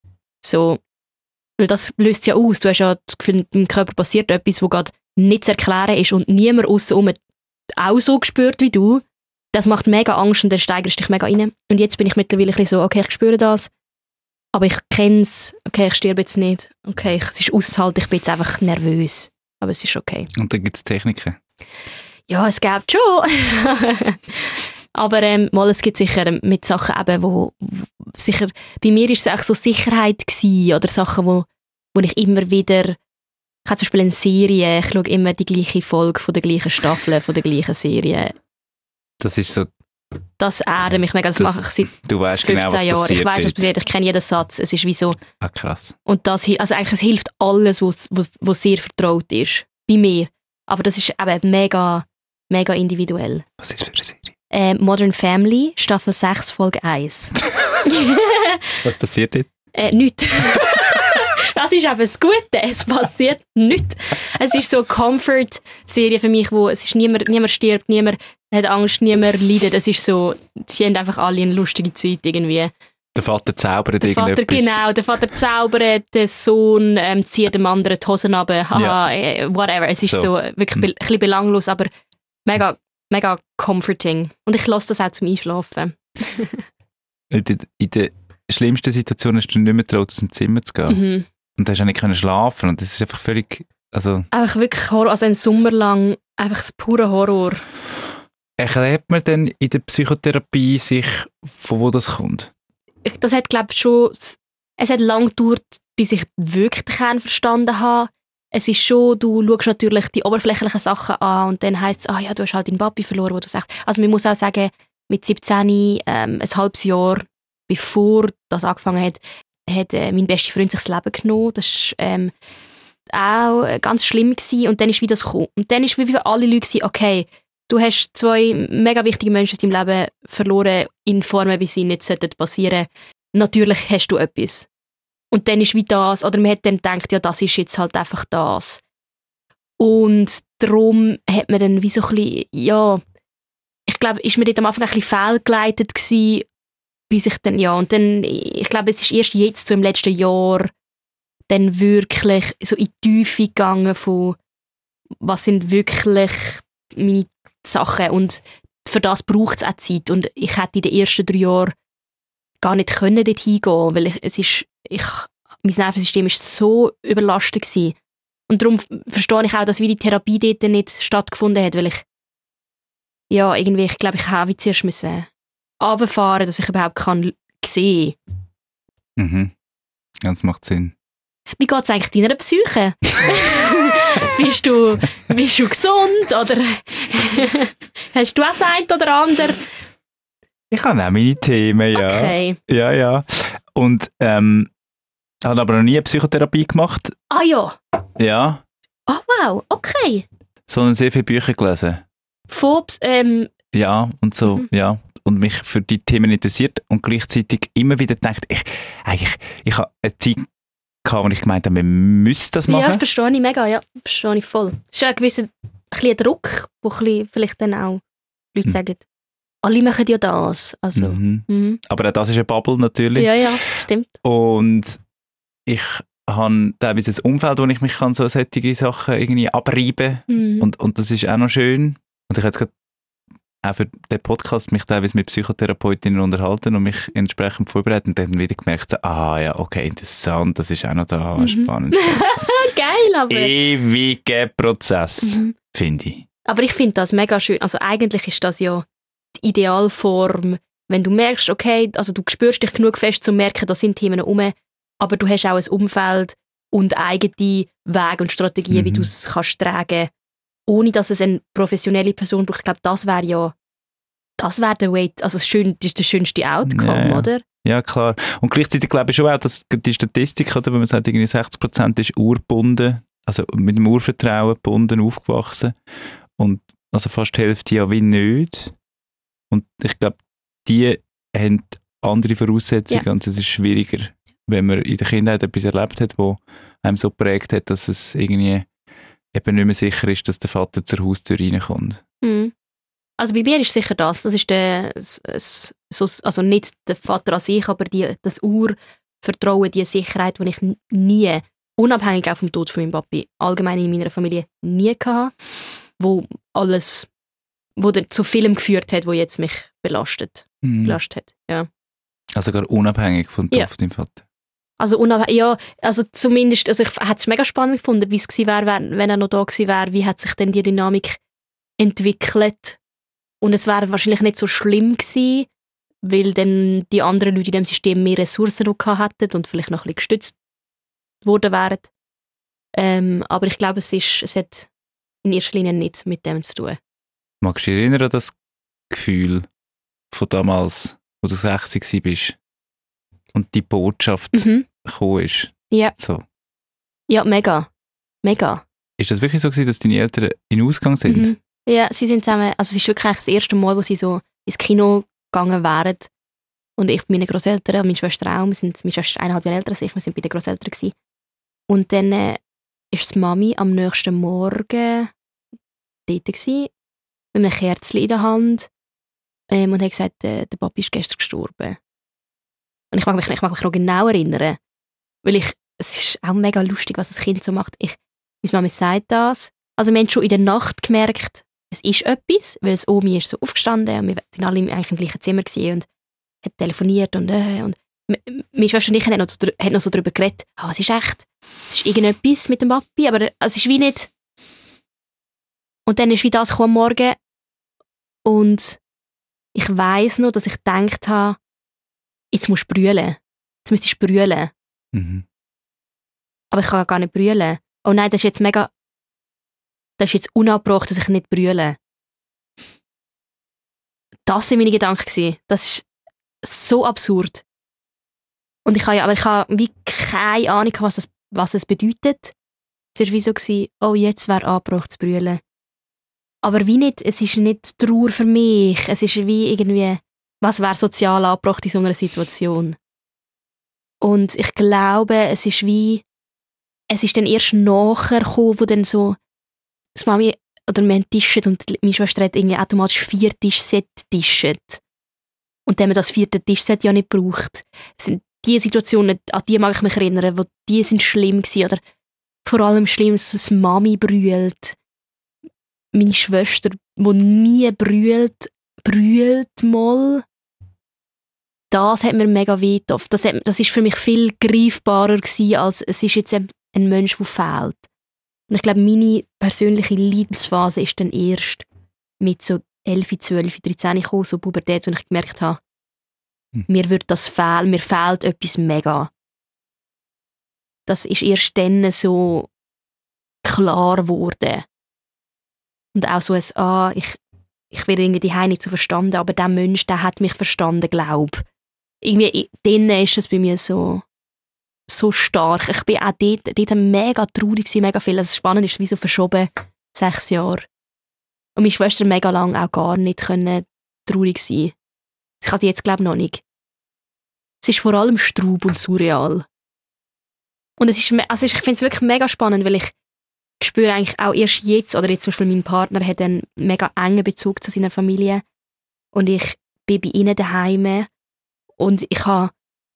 So, weil das löst ja aus. Du hast ja das Gefühl, deinem Körper passiert etwas, was gerade nicht zu erklären ist und niemand aussen auch so gespürt wie du. Das macht mega Angst und dann steigerst du dich mega rein. Und jetzt bin ich mittlerweile ein bisschen so, okay, ich spüre das, aber ich kenne es, okay, ich sterbe jetzt nicht, okay, es ist auszuhalten, ich bin jetzt einfach nervös, aber es ist okay. Und dann gibt es Techniken? Ja, es gibt schon. Aber ähm, mal, es gibt sicher mit Sachen eben, wo, wo sicher, bei mir war es auch so Sicherheit gewesen, oder Sachen, wo, wo ich immer wieder, ich habe zum Beispiel eine Serie, ich schaue immer die gleiche Folge von der gleichen Staffel, von der gleichen Serie. Das ist so... Das erde mich mega, das, das mache ich seit du weißt fünfzehn genau, was Jahren. Ich weiss, was dort. passiert, ich kenne jeden Satz, es ist wie so... Ah, krass. Und das, also eigentlich, es hilft alles, was, was, was sehr vertraut ist, bei mir. Aber das ist eben mega, mega individuell. Was ist das für eine Serie? Äh, Modern Family, Staffel sechs, Folge eins. Was passiert dort? Äh, nichts. Das ist eben das Gute, es passiert nichts. Es ist so eine Comfort-Serie für mich, wo es ist niemand, niemand stirbt, niemand hat Angst, niemand leidet. Es ist so, sie haben einfach alle eine lustige Zeit irgendwie. Der Vater zaubert der Vater, irgendetwas. Genau, der Vater zaubert, der Sohn ähm, zieht dem anderen die Hosen runter, haha, ja. äh, whatever. Es ist so, so wirklich hm. be- ein bisschen belanglos, aber mega, mega comforting. Und ich lasse das auch zum Einschlafen. in, der, in der schlimmsten Situation hast du nicht mehr getraut, aus dem Zimmer zu gehen. Mhm. Und du hast auch nicht können schlafen. Und das ist einfach völlig... Also einfach wirklich Horror, also einen Sommer lang einfach pure Horror. Erklärt man denn in der Psychotherapie sich, von wo das kommt? Das hat, glaube ich, schon... Es hat lange gedauert, bis ich wirklich den Kern verstanden habe. Es ist schon, du schaust natürlich die oberflächlichen Sachen an und dann heisst es, ah ja, du hast halt deinen Papi verloren, wo du sagst. Also man muss auch sagen, mit siebzehn, ähm, ein halbes Jahr bevor das angefangen hat, hat äh, mein bester Freund sich das Leben genommen. Das war ähm, auch ganz schlimm gewesen. Und dann ist wieder das gekommen. Und dann ist wie für alle Leute gewesen, okay, du hast zwei mega wichtige Menschen in deinem Leben verloren in Formen, wie sie nicht passieren sollten. Natürlich hast du etwas. Und dann ist wie das, oder man hat dann gedacht, ja, das ist jetzt halt einfach das. Und darum hat man dann wie so ein bisschen, ja, ich glaube, ist mir dort am Anfang ein bisschen fehlgeleitet gewesen, bis ich dann, ja, und dann, ich glaube, es ist erst jetzt, so im letzten Jahr, dann wirklich so in die Tiefe gegangen von, was sind wirklich meine Sachen, und für das braucht es auch Zeit, und ich hätte in den ersten drei Jahren gar nicht können dort hingehen, weil ich, es ist, ich, mein Nervensystem war so überlastet gewesen. Und darum verstehe ich auch, dass wie die Therapie dort nicht stattgefunden hat, weil ich, ja, irgendwie, ich glaube, ich habe zuerst müssen runterfahren, dass ich überhaupt kann sehen. Mhm. Ja, das macht Sinn. Wie geht es eigentlich deiner Psyche? bist, du, bist du gesund, oder hast du auch das eine oder andere? Ich habe auch meine Themen, ja. Okay. Ja, ja. Und ähm, habe aber noch nie eine Psychotherapie gemacht. Ah ja. Ja. Ah oh, wow, okay. Sondern sehr viele Bücher gelesen. Von, ähm... Ja, und so, mhm. ja. Und mich für die Themen interessiert und gleichzeitig immer wieder gedacht, ich, eigentlich, ich habe eine Zeit gehabt, wo ich gemeint habe, man müsste das machen. Ja, das verstehe ich mega, ja. Verstehe ich voll. Es ist ja ein gewisser ein bisschen Druck, wo ein bisschen vielleicht dann auch Leute mhm. sagen, alle machen ja das. Also, mhm. Mhm. Aber auch das ist eine Bubble natürlich. Ja, ja, stimmt. Und ich habe teilweise ein Umfeld, wo ich mich kann so solche Sachen irgendwie abreiben kann. Mhm. Und, und das ist auch noch schön. Und ich habe jetzt gerade auch für den Podcast mich teilweise mit Psychotherapeutinnen unterhalten und mich entsprechend vorbereitet und dann wieder gemerkt, so, ah ja, okay, interessant, das ist auch noch da, Mhm. spannend. Geil, aber... Ewiger Prozess, Mhm. finde ich. Aber ich finde das mega schön. Also eigentlich ist das ja die Idealform, wenn du merkst, okay, also du spürst dich genug fest, zu merken, da sind Themen rum, aber du hast auch ein Umfeld und eigene Wege und Strategien, Mhm. wie du es kannst tragen, ohne dass es eine professionelle Person braucht. Ich glaube, das wäre ja, das wäre der Way, also das, schön, das ist der schönste Outcome, Ja, ja. oder? Ja, klar. Und gleichzeitig glaube ich schon auch, dass die Statistik, oder, wenn man sagt, irgendwie sechzig Prozent ist urbunden, also mit dem Urvertrauen gebunden aufgewachsen und also fast die Hälfte ja wie nicht. Und ich glaube, die haben andere Voraussetzungen Ja. und es ist schwieriger, wenn man in der Kindheit etwas erlebt hat, wo einem so geprägt hat, dass es irgendwie eben nicht mehr sicher ist, dass der Vater zur Haustür reinkommt. Mhm. Also bei mir ist sicher das, das ist der, so, also nicht der Vater an sich, aber die, das Urvertrauen, die Sicherheit, die ich nie, unabhängig auch vom Tod von meinem Papi, allgemein in meiner Familie nie hatte, wo alles, wo dann zu Film geführt hat, wo jetzt mich belastet, Mhm. belastet hat, ja. Also gar unabhängig vom Tod Ja. von deinem Vater. Also, unabhängig, ja, also zumindest, also ich hätte es mega spannend gefunden, wie es gewesen wäre, wenn er noch da gewesen wäre, wie hat sich denn die Dynamik entwickelt. Und es wäre wahrscheinlich nicht so schlimm gewesen, weil dann die anderen Leute in dem System mehr Ressourcen noch gehabt hätten und vielleicht noch ein bisschen gestützt worden wären. Ähm, aber ich glaube, es, ist, es hat in erster Linie nichts mit dem zu tun. Magst du dich erinnern an das Gefühl von damals, wo du sechzig warst und die Botschaft Mhm. gekommen ist? Ja. So. Ja, mega. Mega. Ist das wirklich so gewesen, dass deine Eltern in Ausgang sind? Mhm. Ja, sie sind zusammen, also es ist wirklich das erste Mal, wo sie so ins Kino gegangen wären. Und ich bei meinen Grosseltern und meine Schwester auch, wir sind, meine Schwester ist eineinhalb Jahre älter als ich, wir sind bei den Grosseltern gewesen. Und dann äh, ist die Mami am nächsten Morgen dort gewesen, mit einem Kerzchen in der Hand ähm, und hat gesagt, äh, der Papi ist gestern gestorben. Und ich mag mich, ich mag mich noch genau erinnern, weil ich, es ist auch mega lustig, was das Kind so macht. Ich, meine Mami sagt das. Also wir haben schon in der Nacht gemerkt, es ist etwas, weil das Omi ist so aufgestanden und wir sind alle eigentlich im gleichen Zimmer gewesen und hat telefoniert und, äh, und m- meine Schwester und ich haben noch, so, haben noch so darüber geredet, ah, es ist echt, es ist irgendetwas mit dem Papi, aber es ist wie nicht. Und dann ist wie das am Morgen und ich weiss noch, dass ich gedacht habe, jetzt musst du brüllen, jetzt müsstest du brüllen. Mhm. Aber ich kann gar nicht brüllen. Oh nein, das ist jetzt mega, das ist jetzt unabgebrochen, dass ich nicht brülle. Das waren meine Gedanken gewesen. Das ist so absurd. Und ich habe ja, aber ich habe wie keine Ahnung, was das, was es bedeutet. Es war wie so gewesen, oh, jetzt wäre angebracht zu brüllen. aber wie nicht, es ist nicht Trauer für mich. Es ist wie irgendwie, was wäre sozial angebracht in so einer Situation. Und ich glaube, es ist wie, es ist dann erst nachher gekommen, wo dann so das Mami oder wir haben tischt und meine Schwester hat irgendwie automatisch vier Tischset tischt. Und dann haben wir das vierte Tischset ja nicht gebraucht. Es sind die Situationen, an die mag ich mich erinnern, wo die sind schlimm gewesen, oder vor allem schlimm, dass das Mami brüllt. Meine Schwester, die nie brüllt, brüllt mal. Das hat mir mega wehgetan. Das, hat, das ist für mich viel greifbarer gewesen, als es ist jetzt ein, ein Mensch, der fehlt. Und ich glaube, meine persönliche Leidensphase ist dann erst mit so elf, zwölf, dreizehn gekommen, so Pubertät, wo ich gemerkt habe, hm. mir wird das fehlen, mir fehlt etwas mega. Das ist erst dann so klar geworden. Und auch so ein, ah, ich, ich werde irgendwie die Heim nicht so verstanden, aber der Mensch, der hat mich verstanden, glaube ich. Irgendwie, dann ist es bei mir so, so stark. Ich bin auch dort, dort mega traurig gewesen, mega viel. Also spannend ist, wie so verschoben, sechs Jahre. Und meine Schwester mega lange auch gar nicht können traurig sein. Ich kann sie jetzt, glaube ich, noch nicht. Es ist vor allem Straub und surreal. Und es ist, also ich finde es wirklich mega spannend, weil ich spüre eigentlich auch erst jetzt, oder jetzt zum Beispiel mein Partner hat einen mega engen Bezug zu seiner Familie und ich bin bei ihnen daheim und ich habe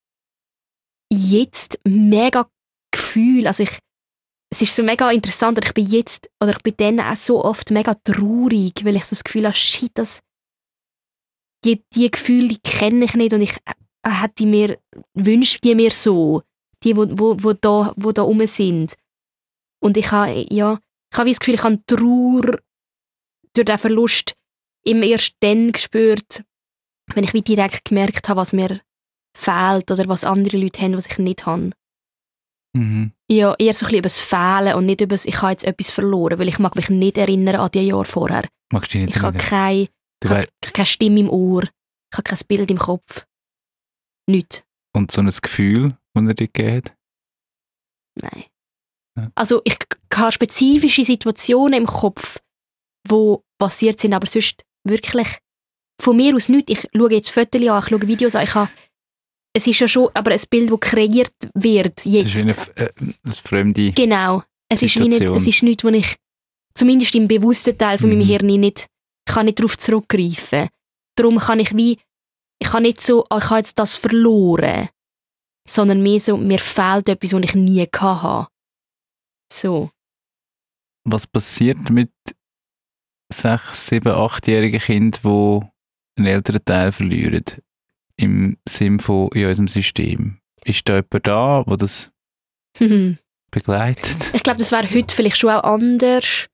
jetzt mega Gefühl, also ich, es ist so mega interessant, oder ich bin jetzt, oder ich bin dann auch so oft mega traurig, weil ich so das Gefühl habe, shit, das, die, die Gefühle, die kenne ich nicht und ich äh, hätte mir, wünsche die mir so, die, wo, wo, wo da, wo da rum sind. Und ich habe, ja, ich habe das Gefühl, ich habe Trauer durch den Verlust immer erst dann gespürt, wenn ich wie direkt gemerkt habe, was mir fehlt oder was andere Leute haben, was ich nicht habe. Mhm. Ja, eher so ein bisschen über das Fehlen und nicht über das, ich habe jetzt etwas verloren, weil ich mag mich nicht erinnern an die Jahre vorher. Magst du dich nicht ich erinnern? habe keine, ich habe keine Stimme im Ohr, ich habe kein Bild im Kopf. Nichts. Und so ein Gefühl, das er dir gegeben hat? Nein. Ja. Also ich habe spezifische Situationen im Kopf, die passiert sind, aber sonst wirklich von mir aus nichts. Ich schaue jetzt Fotos an, ich schaue Videos an, ich habe, es ist ja schon aber ein Bild, das kreiert wird jetzt. Das ist wie eine, äh, eine fremde Genau. Es Situation. ist, wie nicht, es ist nichts, wo ich zumindest im bewussten Teil von mhm. meinem Hirn nicht, ich kann nicht darauf zurückgreifen. Darum kann ich wie, ich kann nicht so, ich habe jetzt das verloren, sondern mehr so, mir fehlt etwas, was ich nie hatte. So. Was passiert mit sechs, sieben, achtjährigen Kindern, die einen älteren Teil verlieren? Im Sinne von in unserem System. Ist da jemand da, der das begleitet? Ich glaube, das wäre heute vielleicht schon auch anders.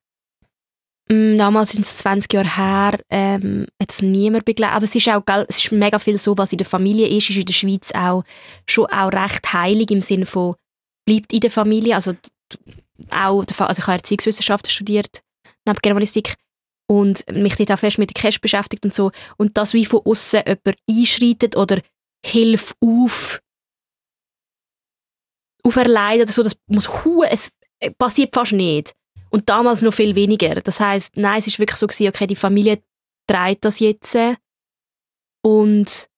Damals sind es zwanzig Jahre her, ähm, hat es niemand begleitet. Aber es ist auch, es ist mega viel so, was in der Familie ist, ist in der Schweiz auch schon auch recht heilig im Sinne von, bleibt in der Familie. Also, auch, also ich habe Erziehungswissenschaften studiert, neben Germanistik, und mich dort auch fest mit der Cash beschäftigt und so. Und das wie von außen jemand einschreitet oder Hilfe auf, auferlegt oder so, das muss hu, es passiert fast nicht. Und damals noch viel weniger. Das heisst, nein, es war wirklich so gewesen, okay, die Familie trägt das jetzt. Und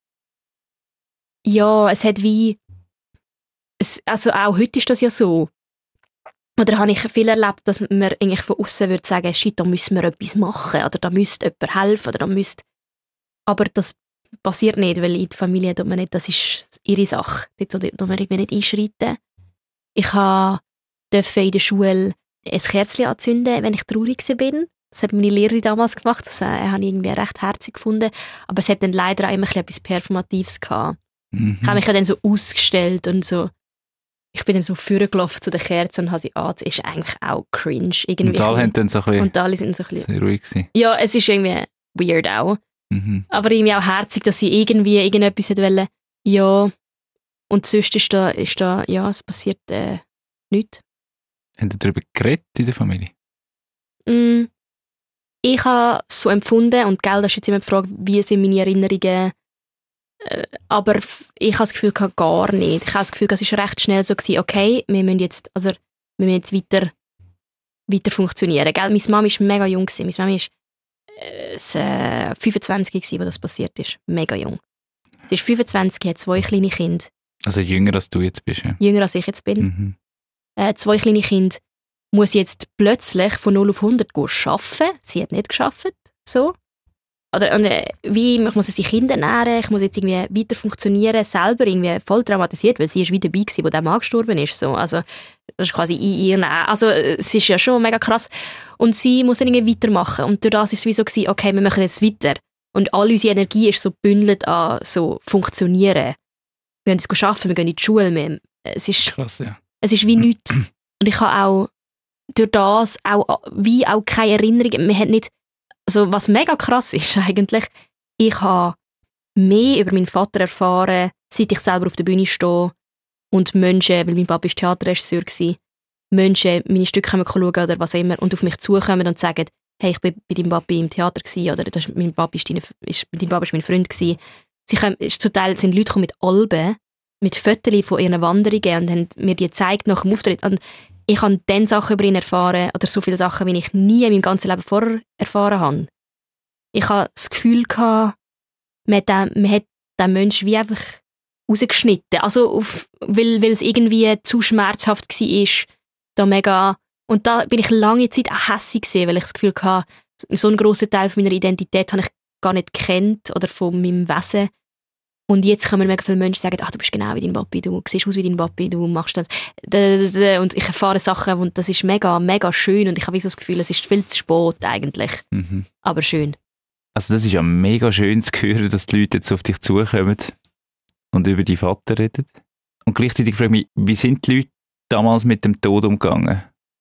ja, es hat wie, es, also auch heute ist das ja so. Oder habe ich viel erlebt, dass man eigentlich von außen würde sagen, shit, da müssen wir etwas machen oder da müsste jemand helfen oder da müsste... Aber das passiert nicht, weil in der Familie tut man nicht, das ist ihre Sache. Dort darf man irgendwie nicht einschreiten. Ich durfte in der Schule ein Kerzchen anzünden, wenn ich traurig war. Das hat meine Lehrerin damals gemacht, das äh, habe ich irgendwie recht herzig gefunden. Aber es hat dann leider auch immer etwas Performatives gehabt. Mhm. Ich habe mich ja dann so ausgestellt und so. Ich bin dann so vorgelaufen zu den Kerzen und habe sie angezogen. Ist eigentlich auch cringe. Irgendwie und alle haben dann so ein bisschen, und alle sind so ein bisschen ruhig gewesen. Ja, es ist irgendwie weird auch. Mhm. Aber irgendwie auch herzig, dass sie irgendwie irgendetwas wollte. Ja, und sonst ist da, ist da ja, es passiert äh, nichts. Haben Sie darüber geredet in der Familie? Mm, ich habe es so empfunden, und gell, das ist jetzt immer die Frage, wie sind meine Erinnerungen, äh, aber ich habe das Gefühl, gar nicht. Ich habe das Gefühl, es war recht schnell so gewesen, okay, wir müssen jetzt, also, wir müssen jetzt weiter weiter funktionieren. Gell? Meine Mama war mega jung. Meine Mama war äh, fünfundzwanzig, als das passiert ist. Mega jung. Sie ist fünfundzwanzig, hat zwei kleine Kinder. Also jünger als du jetzt bist, ja? Jünger als ich jetzt bin. Mhm. Äh, zwei kleine Kinder. Muss jetzt plötzlich von null auf hundert arbeiten. Sie hat nicht gearbeitet. So. Oder und, äh, wie, ich muss jetzt die Kinder ernähren, ich muss jetzt irgendwie weiter funktionieren, selber irgendwie voll traumatisiert, weil sie ist wieder dabei gewesen, wo der Mann gestorben ist. So. Also, das ist quasi in ihr. Also, es ist ja schon mega krass. Und sie muss dann irgendwie weitermachen. Und durch das war es wie so, gewesen, okay, wir machen jetzt weiter. Und all unsere Energie ist so gebündelt an so Funktionieren. Wir gehen jetzt arbeiten, wir gehen in die Schule. Wir, es, ist, Krass, ja. es ist wie nichts. Und ich habe auch durch das auch, wie auch keine Erinnerung. Man hat nicht, also was mega krass ist eigentlich, ich habe mehr über meinen Vater erfahren, seit ich selber auf der Bühne stehe und Menschen, weil mein Papa war Theaterregisseur, Menschen meine Stücke kommen schauen oder was auch immer und auf mich zukommen und sagen, hey, ich bin bei deinem Papi im Theater gewesen, oder das, mein Papi ist deine, ist, dein Papa ist mein Freund gewesen. Sie kommen, zum Teil sind Leute mit Alben, mit Fotos von ihren Wanderungen und haben mir die gezeigt nach dem Auftritt. Und ich habe dann Sachen über ihn erfahren, oder so viele Sachen, wie ich nie in meinem ganzen Leben vorher erfahren habe. Ich hatte das Gefühl, gehabt, man hat den, man hat den Menschen wie einfach rausgeschnitten. Also auf, weil, weil es irgendwie zu schmerzhaft war, da mega. Und da bin ich lange Zeit auch hässig gewesen, weil ich das Gefühl hatte, so einen grossen Teil von meiner Identität habe ich gar nicht gekannt oder von meinem Wesen. Und jetzt kommen mega viele Menschen sagen, ach, du bist genau wie dein Papi, du siehst aus wie dein Papi, du machst das. Und ich erfahre Sachen und das ist mega, mega schön und ich habe so das Gefühl, es ist viel zu spät eigentlich. Mhm. Aber schön. Also das ist ja mega schön zu hören, dass die Leute jetzt auf dich zukommen und über deinen Vater reden. Und gleichzeitig frage ich mich, wie sind die Leute damals mit dem Tod umgegangen?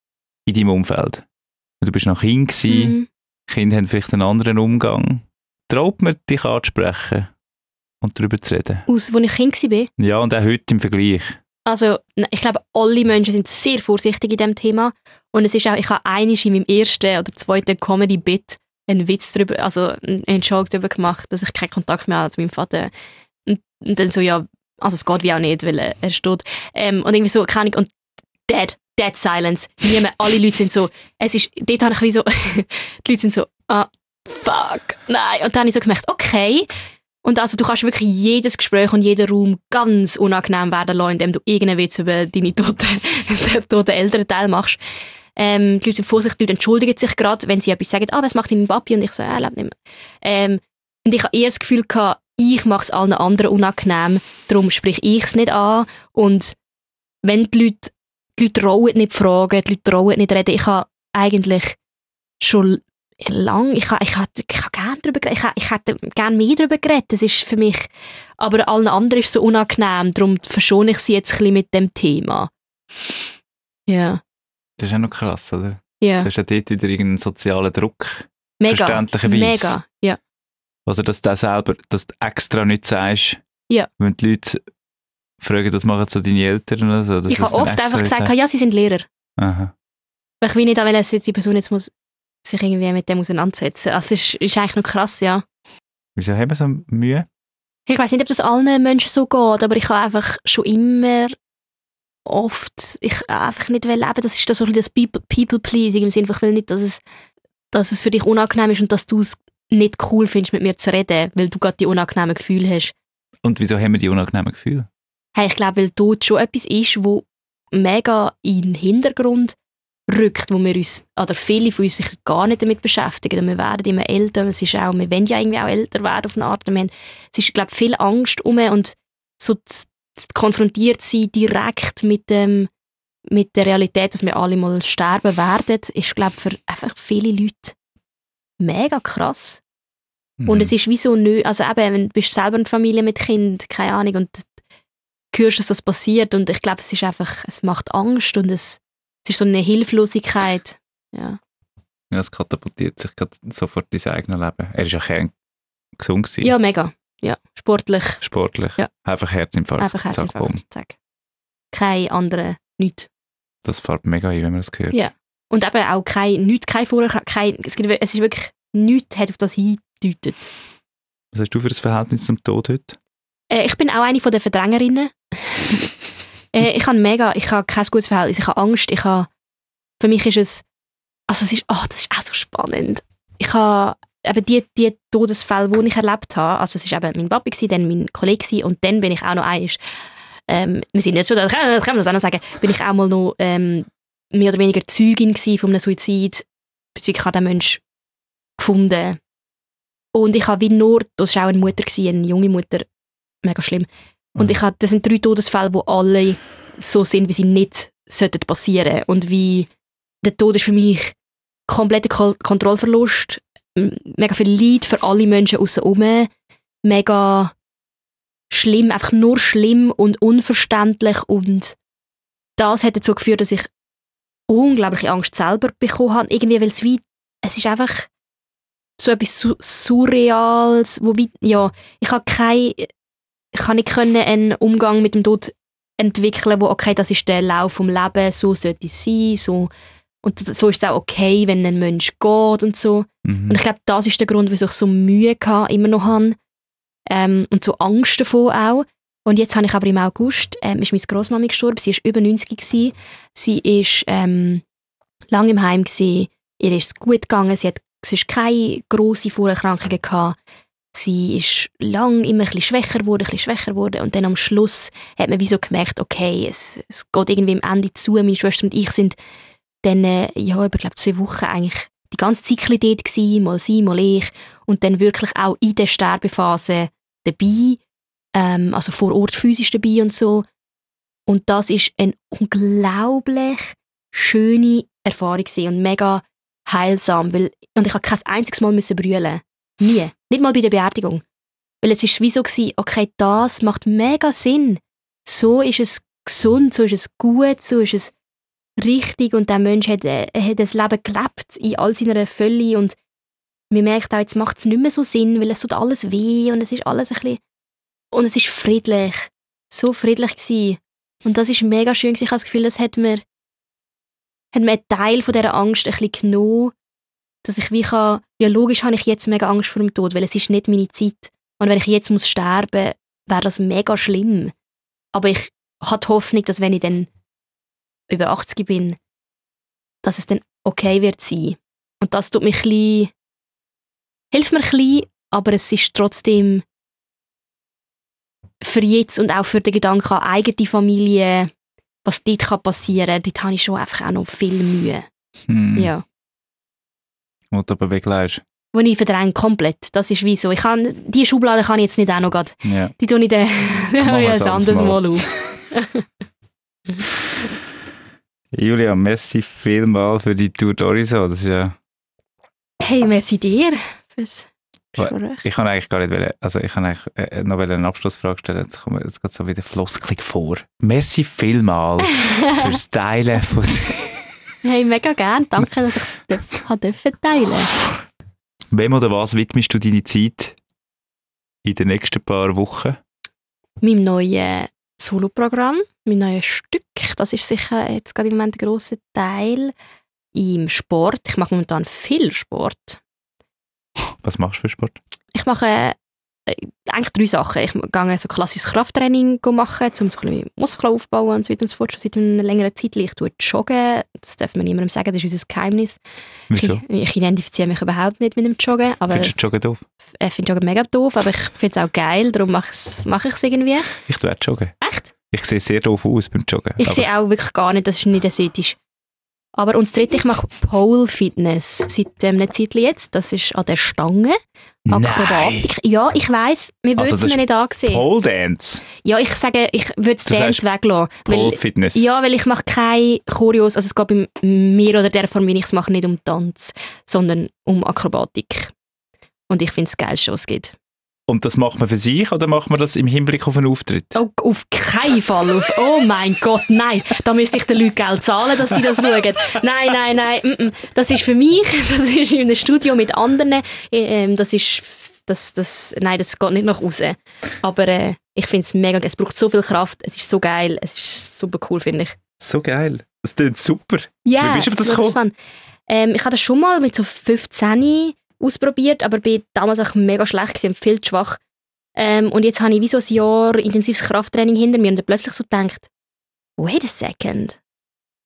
In deinem Umfeld? Du bist noch Kind gewesen, Mhm. Kinder haben vielleicht einen anderen Umgang. Traut man dich anzusprechen und darüber zu reden? Aus, als ich Kind war? Ja, und auch heute im Vergleich. Also, ich glaube, alle Menschen sind sehr vorsichtig in diesem Thema. Und es ist auch, ich habe einmal in meinem ersten oder zweiten Comedy-Bit einen Witz darüber, also einen Joke darüber gemacht, dass ich keinen Kontakt mehr habe zu meinem Vater. Und, und dann so, ja, also es geht wie auch nicht, weil er, er steht. Ähm, und irgendwie so, keine Ahnung, und dead, dead silence. Niemand, alle Leute sind so, es ist, dort habe ich wie so, die Leute sind so, ah, fuck, nein. Und dann habe ich so gemerkt, okay. Und also du kannst wirklich jedes Gespräch und jeden Raum ganz unangenehm werden lassen, indem du irgendeinen Witz über deine toten, toten Elternteil machst. Ähm, die Leute sind vorsichtig, die Leute entschuldigen sich gerade, wenn sie etwas sagen, ah, was macht dein Papi? Und ich so, er lebt nicht mehr. Ähm, und ich habe eher das Gefühl gehabt, ich mache es allen anderen unangenehm, darum sprich ich es nicht an. Und wenn die Leute, die Leute trauen nicht fragen, die Leute trauen nicht reden, ich habe eigentlich schon lang, ich habe ich ha, ich ha gerne darüber geredet, ich, ha, ich hätte gerne mehr darüber geredet, das ist für mich, aber allen anderen ist es so unangenehm, darum verschone ich sie jetzt ein bisschen mit dem Thema. Ja. Das ist auch noch krass, oder? Ja. Du hast ja dort wieder irgendeinen sozialen Druck. Mega. Verständlicherweise. Mega, ja. Also, dass du selber, dass du extra nicht sagst, Ja. wenn die Leute fragen, was machen so deine Eltern oder so. Ich habe oft einfach gesagt, ja, sie sind Lehrer. Aha. Weil ich will nicht, wenn jetzt die Person jetzt muss sich irgendwie mit dem auseinandersetzen. Also es ist, ist eigentlich noch krass, ja. Wieso haben wir so Mühe? Ich weiß nicht, ob das allen Menschen so geht, aber ich habe einfach schon immer oft ich einfach nicht leben. Das ist das so das People-Pleasing im Sinne von, ich will nicht, dass es, dass es für dich unangenehm ist und dass du es nicht cool findest, mit mir zu reden, weil du gerade die unangenehmen Gefühle hast. Und wieso haben wir die unangenehmen Gefühle? Hey, ich glaube, weil Tod schon etwas ist, wo mega in den Hintergrund rückt, wo wir uns, oder viele von uns sich gar nicht damit beschäftigen. Wir werden immer älter, es ist auch, wir wollen ja irgendwie auch älter werden auf eine Art. Wir haben, es ist, glaube ich, viel Angst um und so zu, zu konfrontiert sein direkt mit, dem, mit der Realität, dass wir alle mal sterben werden, ist, glaube ich, für einfach viele Leute mega krass. Mhm. Und es ist wie so nö, also eben, wenn du bist selber eine Familie mit Kind, keine Ahnung, und du hörst, dass das passiert und ich glaube, es ist einfach, es macht Angst und es Es ist so eine Hilflosigkeit. Ja. Ja, es katapultiert sich gerade sofort ins eigene Leben. Er war ja kerngesund gewesen. Ja, mega. Ja, sportlich. Sportlich. Ja. Einfach Herzinfarkt. Einfach Herzinfarkt. Zack. Kein anderer, nichts. Das fällt mega ein, wenn man das hört. Ja. Und eben auch kein, nichts, kein Vorher, kein, es, gibt, es ist wirklich, nichts hat auf das hingedeutet. Was hast du für ein Verhältnis zum Tod heute? Äh, ich bin auch eine von den Verdrängerinnen. äh, ich habe mega, ich habe kein gutes Verhältnis, ich habe Angst, ich habe, für mich ist es also es ist, oh, das ist auch so spannend. Ich habe eben die, die Todesfälle, die ich erlebt habe, also es war eben mein Papi, gewesen, dann mein Kollege gewesen, und dann bin ich auch noch eins, ähm, wir sind jetzt schon, das kann man das auch noch sagen, bin ich auch mal noch ähm, mehr oder weniger Zeugin gewesen von einem Suizid, bezüglich ich habe den Menschen gefunden. Und ich habe wie nur, das war auch eine Mutter gewesen, eine junge Mutter, mega schlimm. Und ich habe, das sind drei Todesfälle, die alle so sind, wie sie nicht sollten passieren. Und wie der Tod ist für mich kompletter Ko- Kontrollverlust, mega viel Leid für alle Menschen aussen mega schlimm, einfach nur schlimm und unverständlich, und das hat dazu geführt, dass ich unglaubliche Angst selber bekommen habe, irgendwie, weil es wie, es ist einfach so etwas Su- Surreales, wo wie, ja, ich habe kein, ich kann nicht können einen Umgang mit dem Tod entwickeln, wo, okay, das ist der Lauf vom Leben, so sollte es sein, so, und so ist es auch okay, wenn ein Mensch geht und so. Mhm. Und ich glaube, das ist der Grund, wieso ich so Mühe hatte, immer noch habe. Ähm, und so Angst davon auch. Und jetzt habe ich aber im August, ähm, ist meine Grossmami gestorben, sie war über neunzig gewesen. Sie war ähm, lange im Heim gewesen. Ihr ist es gut gegangen, sie hat sonst keine grossen Vorerkrankungen gehabt. Sie ist lang immer ein bisschen schwächer geworden, ein bisschen schwächer geworden, und dann am Schluss hat man wie so gemerkt, okay, es, es geht irgendwie am Ende zu. Meine Schwester und ich sind dann, äh, ja, über glaub, zwei Wochen eigentlich die ganze Zeit dort gewesen, mal sie, mal ich, und dann wirklich auch in der Sterbephase dabei, ähm, also vor Ort physisch dabei und so. Und das ist eine unglaublich schöne Erfahrung gewesen und mega heilsam, weil, und ich habe kein einziges Mal müssen brüllen. Nie. Nicht mal bei der Beerdigung. Weil es ist wie so gewesen, okay, das macht mega Sinn. So ist es gesund, so ist es gut, so ist es richtig, und der Mensch hat, äh, hat das Leben gelebt in all seiner Fülle, und man merkt auch, jetzt macht es nicht mehr so Sinn, weil es tut alles weh und es ist alles ein bisschen, und es ist friedlich. So friedlich gewesen. Und das ist mega schön gewesen. Ich habe das Gefühl, das hat mir, hat mir einen Teil von dieser Angst ein bisschen genommen, dass ich wie kann, ja logisch habe ich jetzt mega Angst vor dem Tod, weil es ist nicht meine Zeit. Und wenn ich jetzt muss sterben, wäre das mega schlimm. Aber ich habe die Hoffnung, dass wenn ich dann über achtzig bin, dass es dann okay wird sein. Und das tut mich ein bisschen, hilft mir ein bisschen, aber es ist trotzdem für jetzt und auch für den Gedanken an eigene Familie, was dort kann passieren kann, dort habe ich schon einfach auch noch viel Mühe. Hm. Ja. Wo du aber weglässt. Wo ich verdränge komplett. Das ist wie so. Ich kann, die Schublade kann ich jetzt nicht auch noch grad. Ja. Die tue ich dann ein anderes Mal auf. Julia, merci vielmals für die Tour d'Horizon. Das ist ja... Hey, merci dir fürs Gespräch. Ich kann eigentlich gar nicht wollen, also ich kann eigentlich äh, noch eine Abschlussfrage stellen. Jetzt kommt jetzt geht so wieder floskelig vor. Merci vielmals fürs Teilen von... Hey, mega gern. Danke, dass ich es dürfen teilen. Wem oder was widmest du deine Zeit in den nächsten paar Wochen? Meinem neuen Soloprogramm, mein neues Stück. Das ist sicher jetzt gerade im Moment ein grosser Teil. Im Sport. Ich mache momentan viel Sport. Was machst du für Sport? Ich mache äh, eigentlich drei Sachen. Ich gehe so klassisches Krafttraining machen, um so ein bisschen Muskeln aufzubauen und so weiter und so fort. Schon seit einer längeren Zeit. Ich tue joggen. Das darf man niemandem sagen, das ist unser Geheimnis. Wieso? Ich, ich identifiziere mich überhaupt nicht mit dem Joggen. Aber Findest du Joggen doof? Ich finde Joggen mega doof, aber ich finde es auch geil. Darum mache ich es irgendwie. Ich tue auch Joggen. Echt? Ich sehe sehr doof aus beim Joggen. Ich sehe auch wirklich gar nicht, das ist nicht ästhetisch. Aber und das Dritte, ich mache Pole Fitness seit einem Zeitchen jetzt. Das ist an der Stange. Akrobatik. Ja, ich weiss, wir würden also es mir nicht ansehen. Pole Dance? Ja, ich sage, ich würde es Dance weglassen. Pole Fitness? Ja, weil ich mache keine Choreos. Also es geht bei mir oder der Form, wie ich es mache, nicht um Tanz, sondern um Akrobatik. Und ich finde es geil, was es gibt. Und das macht man für sich oder macht man das im Hinblick auf einen Auftritt? Oh, auf keinen Fall. Auf, oh mein Gott, nein. Da müsste ich den Leuten Geld zahlen, dass sie das schauen. Nein, nein, nein. Mm-mm. Das ist für mich. Das ist in einem Studio mit anderen. Ähm, das ist... Das, das, nein, das geht nicht nach außen. Aber äh, ich finde es mega geil. Es braucht so viel Kraft. Es ist so geil. Es ist super cool, finde ich. So geil. Es klingt super. Ja, wie bist du auf das gekommen? Ähm, ich habe das schon mal mit so fünfzehn ausprobiert, aber bin damals auch mega schlecht gewesen, viel zu schwach. Ähm, und jetzt habe ich wie so ein Jahr intensives Krafttraining hinter mir und dann plötzlich so gedacht, wait a second,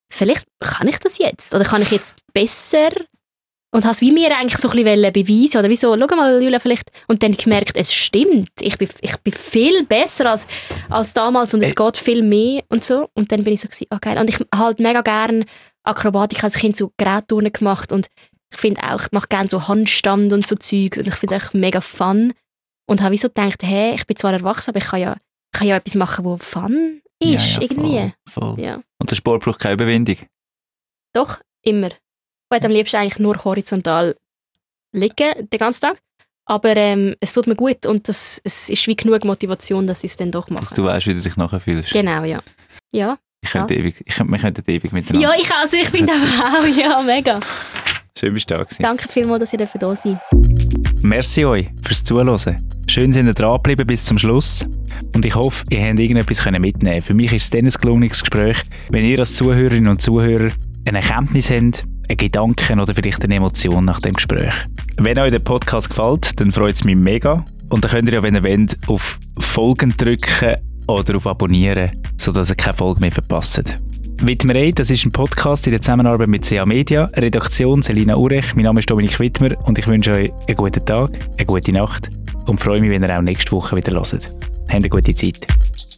vielleicht kann ich das jetzt oder kann ich jetzt besser und habe es wie mir eigentlich so ein bisschen beweisen oder wieso, schau mal Julia vielleicht und dann gemerkt, es stimmt, ich bin, ich bin viel besser als, als damals und es äh. geht viel mehr und so und dann bin ich so gewesen, oh geil und ich halt mega gerne Akrobatik als Kind so Gerätturnen gemacht und ich finde auch, ich mache gerne so Handstand und so Zeug und ich finde es echt mega fun und habe wie so gedacht, hey, ich bin zwar erwachsen, aber ich kann ja, ich kann ja etwas machen, wo Fun ist, ja, ja, irgendwie. Voll, voll. Ja. Und der Sport braucht keine Überwindung? Doch, immer. Ich würde am liebsten eigentlich nur horizontal liegen, den ganzen Tag. Aber ähm, es tut mir gut und das, es ist wie genug Motivation, dass ich es dann doch mache. Dass du weißt, wie du dich nachher fühlst. Genau, ja. Ja, ich könnte ewig, ich könnte, wir könnten ewig miteinander. Ja, ich also, ich finde auch, ja, mega. Schön, bist du da gewesen. Danke vielmals, dass ihr da seid. Merci euch fürs Zuhören. Schön, sind ihr dran geblieben bis zum Schluss. Und ich hoffe, ihr habt irgendetwas mitnehmen. Für mich ist es dann ein gelungenes Gespräch, wenn ihr als Zuhörerinnen und Zuhörer eine Erkenntnis habt, einen Gedanken oder vielleicht eine Emotion nach dem Gespräch. Wenn euch der Podcast gefällt, dann freut es mich mega. Und dann könnt ihr ja, wenn ihr wollt, auf Folgen drücken oder auf Abonnieren, sodass ihr keine Folge mehr verpasst. Widmerei, das ist ein Podcast in der Zusammenarbeit mit C A Media, Redaktion Selina Urech, mein Name ist Dominik Wittmer und ich wünsche euch einen guten Tag, eine gute Nacht und freue mich, wenn ihr auch nächste Woche wieder hört. Habt eine gute Zeit.